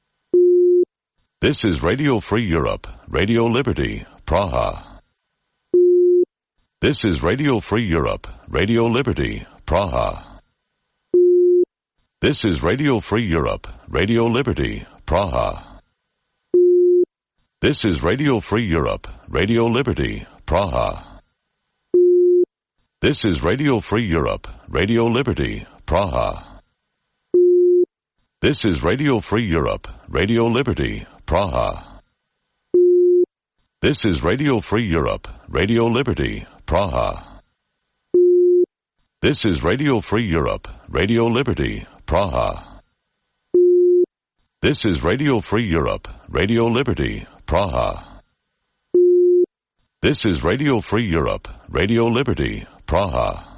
This is Radio Free Europe, Radio Liberty, Praha. This is Radio Free Europe, Radio Liberty, Praha. This is Radio Free Europe, Radio Liberty, Praha. This is Radio Free Europe, Radio Liberty, Praha. This is Radio Free Europe, Radio Liberty, Praha. This is Radio Free Europe, Radio Liberty, Praha. This is Radio Free Europe, Radio Liberty, Praha. This is Radio Free Europe, Radio Liberty, Praha. This is Radio Free Europe, Radio Liberty, Praha. This is Radio Free Europe, Radio Liberty, Praha.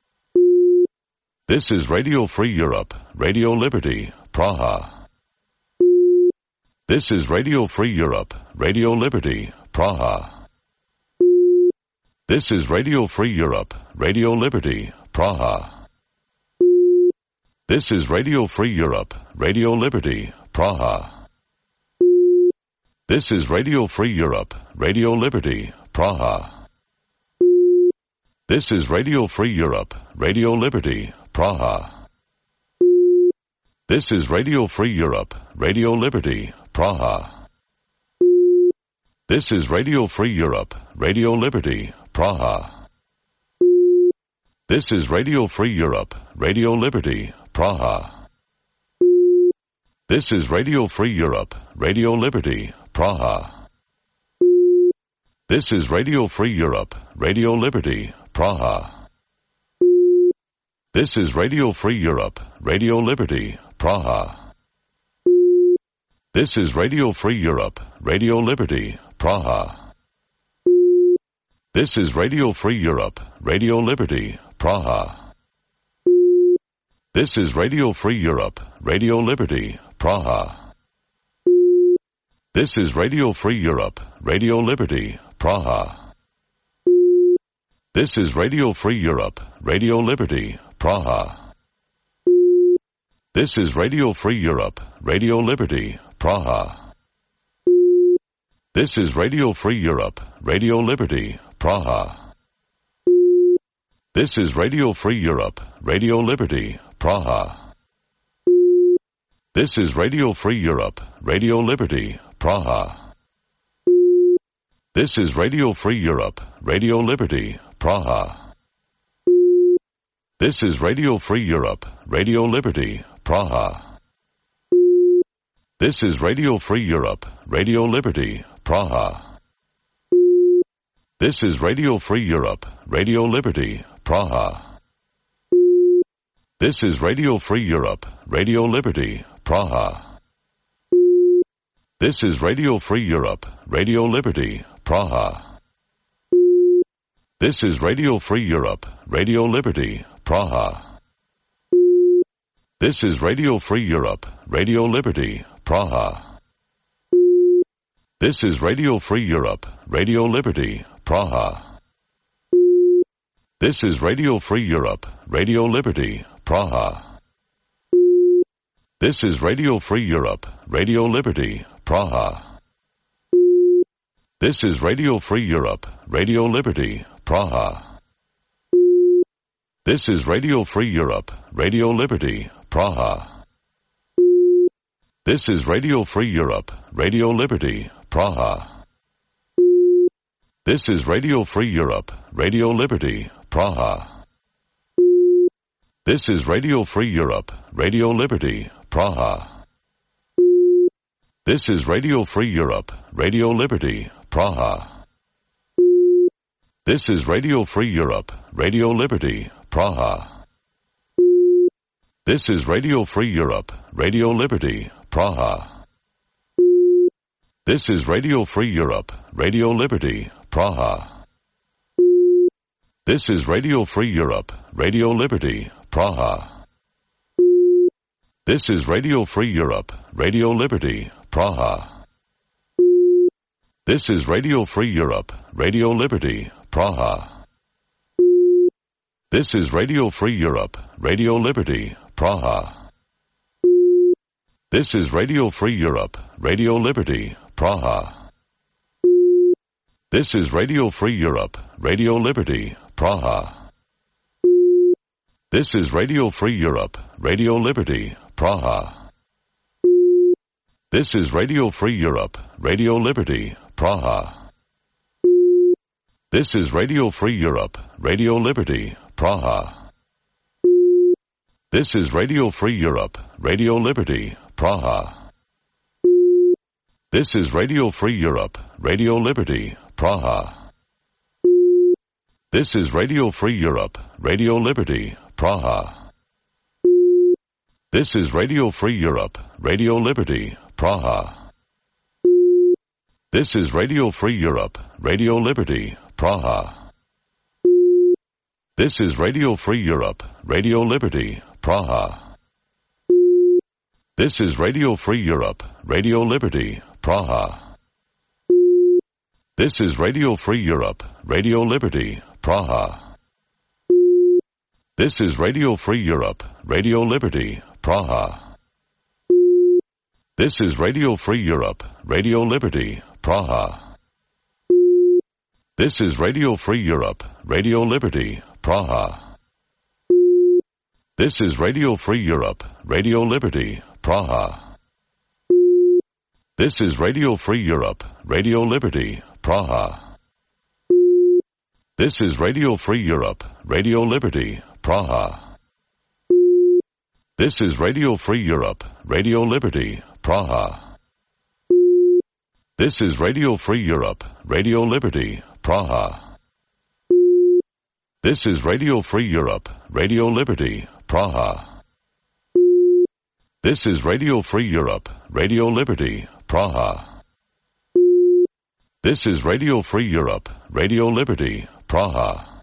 This is Radio Free Europe, Radio Liberty, Praha. This is Radio Free Europe, Radio Liberty, Praha. This is Radio Free Europe, Radio Liberty, Praha. This is Radio Free Europe, Radio Liberty, Praha. This is Radio Free Europe, Radio Liberty, Praha. This is Radio Free Europe, Radio Liberty, Praha. This is Radio Free Europe, Radio Liberty, Praha. This is Radio Free Europe, Radio Liberty, Praha. This is Radio Free Europe, Radio Liberty, Praha. This is Radio Free Europe, Radio Liberty, Praha. This is Radio Free Europe, Radio Liberty, Praha. This is Radio Free Europe, Radio Liberty, Praha. This is Radio Free Europe, Radio Liberty, Praha. This is Radio Free Europe, Radio Liberty, Praha. This is Radio Free Europe, Radio Liberty, Praha. This is Radio Free Europe, Radio Liberty, Praha. This is Radio Free Europe, Radio Liberty, Praha. This is Radio Free Europe, Radio Liberty, Praha. This is Radio Free Europe, Radio Liberty, Praha. This is Radio Free Europe, Radio Liberty, Praha. This is Radio Free Europe, Radio Liberty, Praha. This is Radio Free Europe, Radio Liberty, Praha. This is Radio Free Europe, Radio Liberty, Praha. This is Radio Free Europe, Radio Liberty, Praha. This is Radio Free Europe, Radio Liberty, Praha. This is Radio Free Europe, Radio Liberty, Praha. This is Radio Free Europe, Radio Liberty, Praha. This is Radio Free Europe, Radio Liberty, Praha. This is Radio Free Europe, Radio Liberty, Praha. This is Radio Free Europe, Radio Liberty, Praha. This is Radio Free Europe, Radio Liberty, Praha. This is Radio Free Europe, Radio Liberty, Praha. This is Radio Free Europe, Radio Liberty, Praha. This is Radio Free Europe, Radio Liberty, Praha. This is Radio Free Europe, Radio Liberty, Praha. This is Radio Free Europe, Radio Liberty, Praha. This is Radio Free Europe, Radio Liberty, Praha. This is Radio Free Europe, Radio Liberty, Praha. This is Radio Free Europe, Radio Liberty, Praha. This is Radio Free Europe, Radio Liberty, Praha. This is Radio Free Europe, Radio Liberty, Praha. This is Radio Free Europe, Radio Liberty, Praha. This is Radio Free Europe, Radio Liberty, Praha. This is Radio Free Europe, Radio Liberty, Praha. This is Radio Free Europe, Radio Liberty, Praha. This is Radio Free Europe, Radio Liberty, Praha. This is Radio Free Europe, Radio Liberty, Praha. This is Radio Free Europe, Radio Liberty, Praha. This is Radio Free Europe, Radio Liberty, Praha. This is Radio Free Europe, Radio Liberty, Praha. This is Radio Free Europe, Radio Liberty, Praha. This is Radio Free Europe, Radio Liberty, Praha. This is Radio Free Europe, Radio Liberty, Praha. This is Radio Free Europe, Radio Liberty, Praha. This is Radio Free Europe, Radio Liberty, Praha. This is Radio Free Europe, Radio Liberty, Praha. This is Radio Free Europe, Radio Liberty, Praha. This is Radio Free Europe, Radio Liberty, Praha. This is Radio Free Europe, Radio Liberty, Praha. This is Radio Free Europe, Radio Liberty, Praha. This is Radio Free Europe, Radio Liberty, Praha. This is Radio Free Europe, Radio Liberty, Praha. This is Radio Free Europe, Radio Liberty, Praha. This is Radio Free Europe, Radio Liberty, Praha. This is Radio Free Europe, Radio Liberty, Praha. This is Radio Free Europe, Radio Liberty, Praha. This is Radio Free Europe, Radio Liberty, Praha. This is Radio Free Europe, Radio Liberty, Praha. This is Radio Free Europe, Radio Liberty, Praha.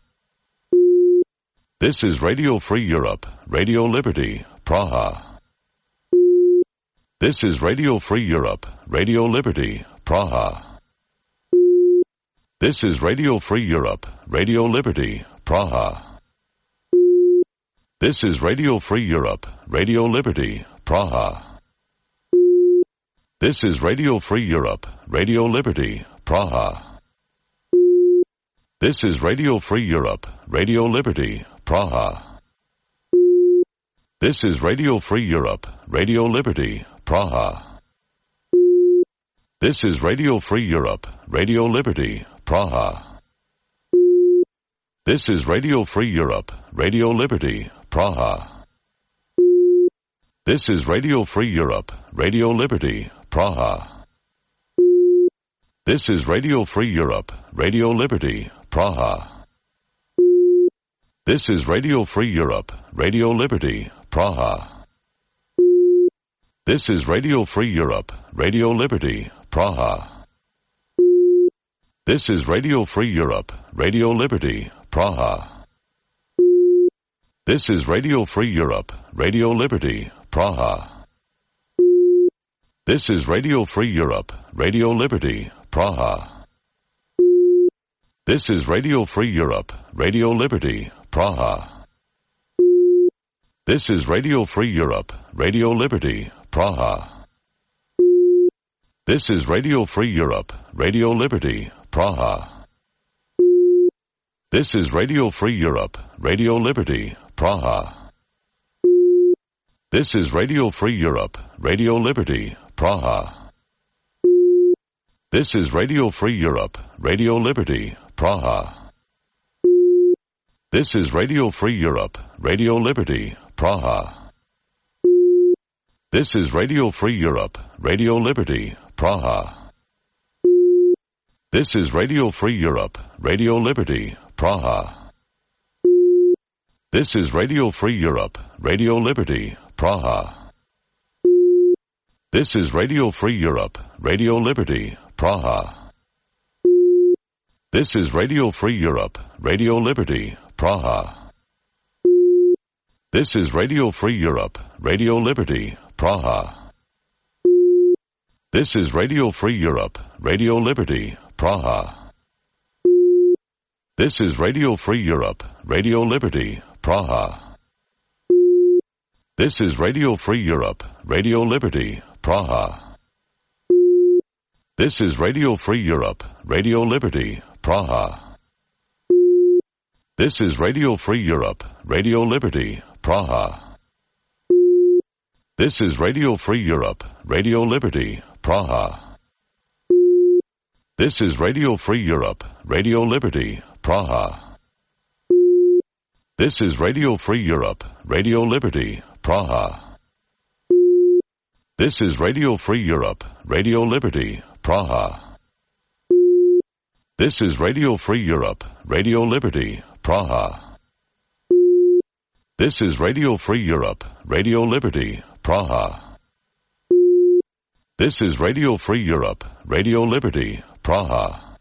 This is Radio Free Europe, Radio Liberty, Praha. This is Radio Free Europe, Radio Liberty, Praha. This is Radio Free Europe, Radio Liberty, Praha. This is Radio Free Europe, Radio Liberty, Praha. This is Radio Free Europe, Radio Liberty, Praha. This is Radio Free Europe, Radio Liberty, Praha. This is Radio Free Europe, Radio Liberty, Praha. This is Radio Free Europe, Radio Liberty, Praha. This is Radio Free Europe, Radio Liberty, Praha. This is Radio Free Europe, Radio Liberty, Praha. This is Radio Free Europe, Radio Liberty, Praha. This is Radio Free Europe, Radio Liberty, Praha. This is Radio Free Europe, Radio Liberty, Praha. This is Radio Free Europe, Radio Liberty, Praha. This is Radio Free Europe, Radio Liberty, Praha. This is Radio Free Europe, Radio Liberty, Praha. This is Radio Free Europe, Radio Liberty, Praha. This is Radio Free Europe, Radio Liberty, Praha. This is Radio Free Europe, Radio Liberty, Praha. This is Radio Free Europe, Radio Liberty, Praha. This is Radio Free Europe, Radio Liberty, Praha. This is Radio Free Europe, Radio Liberty, Praha. This is Radio Free Europe, Radio Liberty, Praha. This is Radio Free Europe, Radio Liberty, Praha. This is Radio Free Europe, Radio Liberty, Praha. This is Radio Free Europe, Radio Liberty, Praha. This is Radio Free Europe, Radio Liberty, Praha. This is Radio Free Europe, Radio Liberty, Praha. This is Radio Free Europe, Radio Liberty, Praha. This is Radio Free Europe, Radio Liberty, Praha. This is Radio Free Europe, Radio Liberty, Praha. This is Radio Free Europe, Radio Liberty, Praha. This is Radio Free Europe, Radio Liberty, Praha. This is Radio Free Europe, Radio Liberty, Praha. This is Radio Free Europe, Radio Liberty, Praha. This is Radio Free Europe, Radio Liberty, Praha. This is Radio Free Europe, Radio Liberty, Praha. This is Radio Free Europe, Radio Liberty, Praha. This is Radio Free Europe, Radio Liberty, Praha. This is Radio Free Europe, Radio Liberty, Praha. This is Radio Free Europe, Radio Liberty, Praha.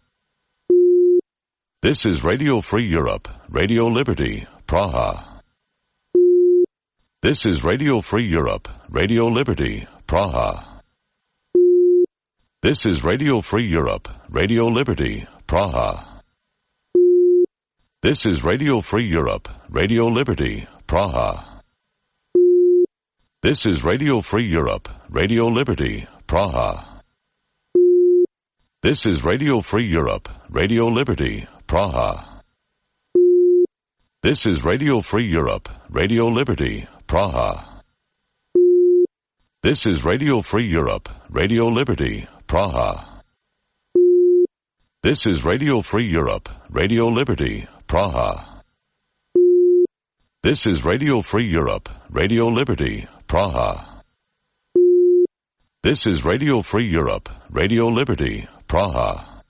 This is Radio Free Europe, Radio Liberty, Praha. This is Radio Free Europe, Radio Liberty, Praha. This is Radio Free Europe, Radio Liberty, Praha. This is Radio Free Europe, Radio Liberty, Praha. This is Radio Free Europe, Radio Liberty, Praha. This is Radio Free Europe, Radio Liberty, Praha. This is Radio Free Europe, Radio Liberty, Praha. This is Radio Free Europe, Radio Liberty, Praha. This is Radio Free Europe, Radio Liberty, Praha. This is Radio Free Europe, Radio Liberty, Praha. This is Radio Free Europe, Radio Liberty, Praha.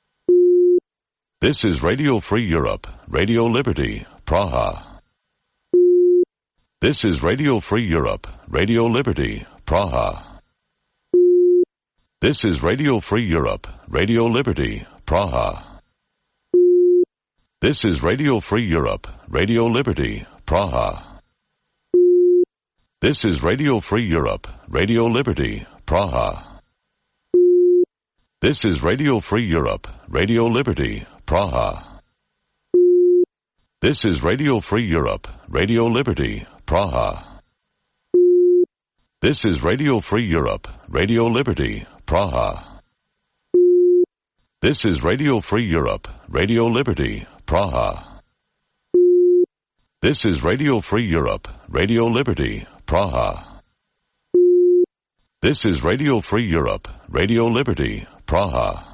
This is Radio Free Europe, Radio Liberty, Praha. This is Radio Free Europe, Radio Liberty, Praha. This is Radio Free Europe, Radio Liberty, Praha. This is Radio Free Europe, Radio Liberty, Praha. This is Radio Free Europe, Radio Liberty, Praha. This is Radio Free Europe, Radio Liberty, Praha. This is Radio Free Europe, Radio Liberty, Praha. This is Radio Free Europe, Radio Liberty, Praha. This is Radio Free Europe, Radio Liberty, Praha. This is Radio Free Europe, Radio Liberty, Praha. This is Radio Free Europe, Radio Liberty, Praha.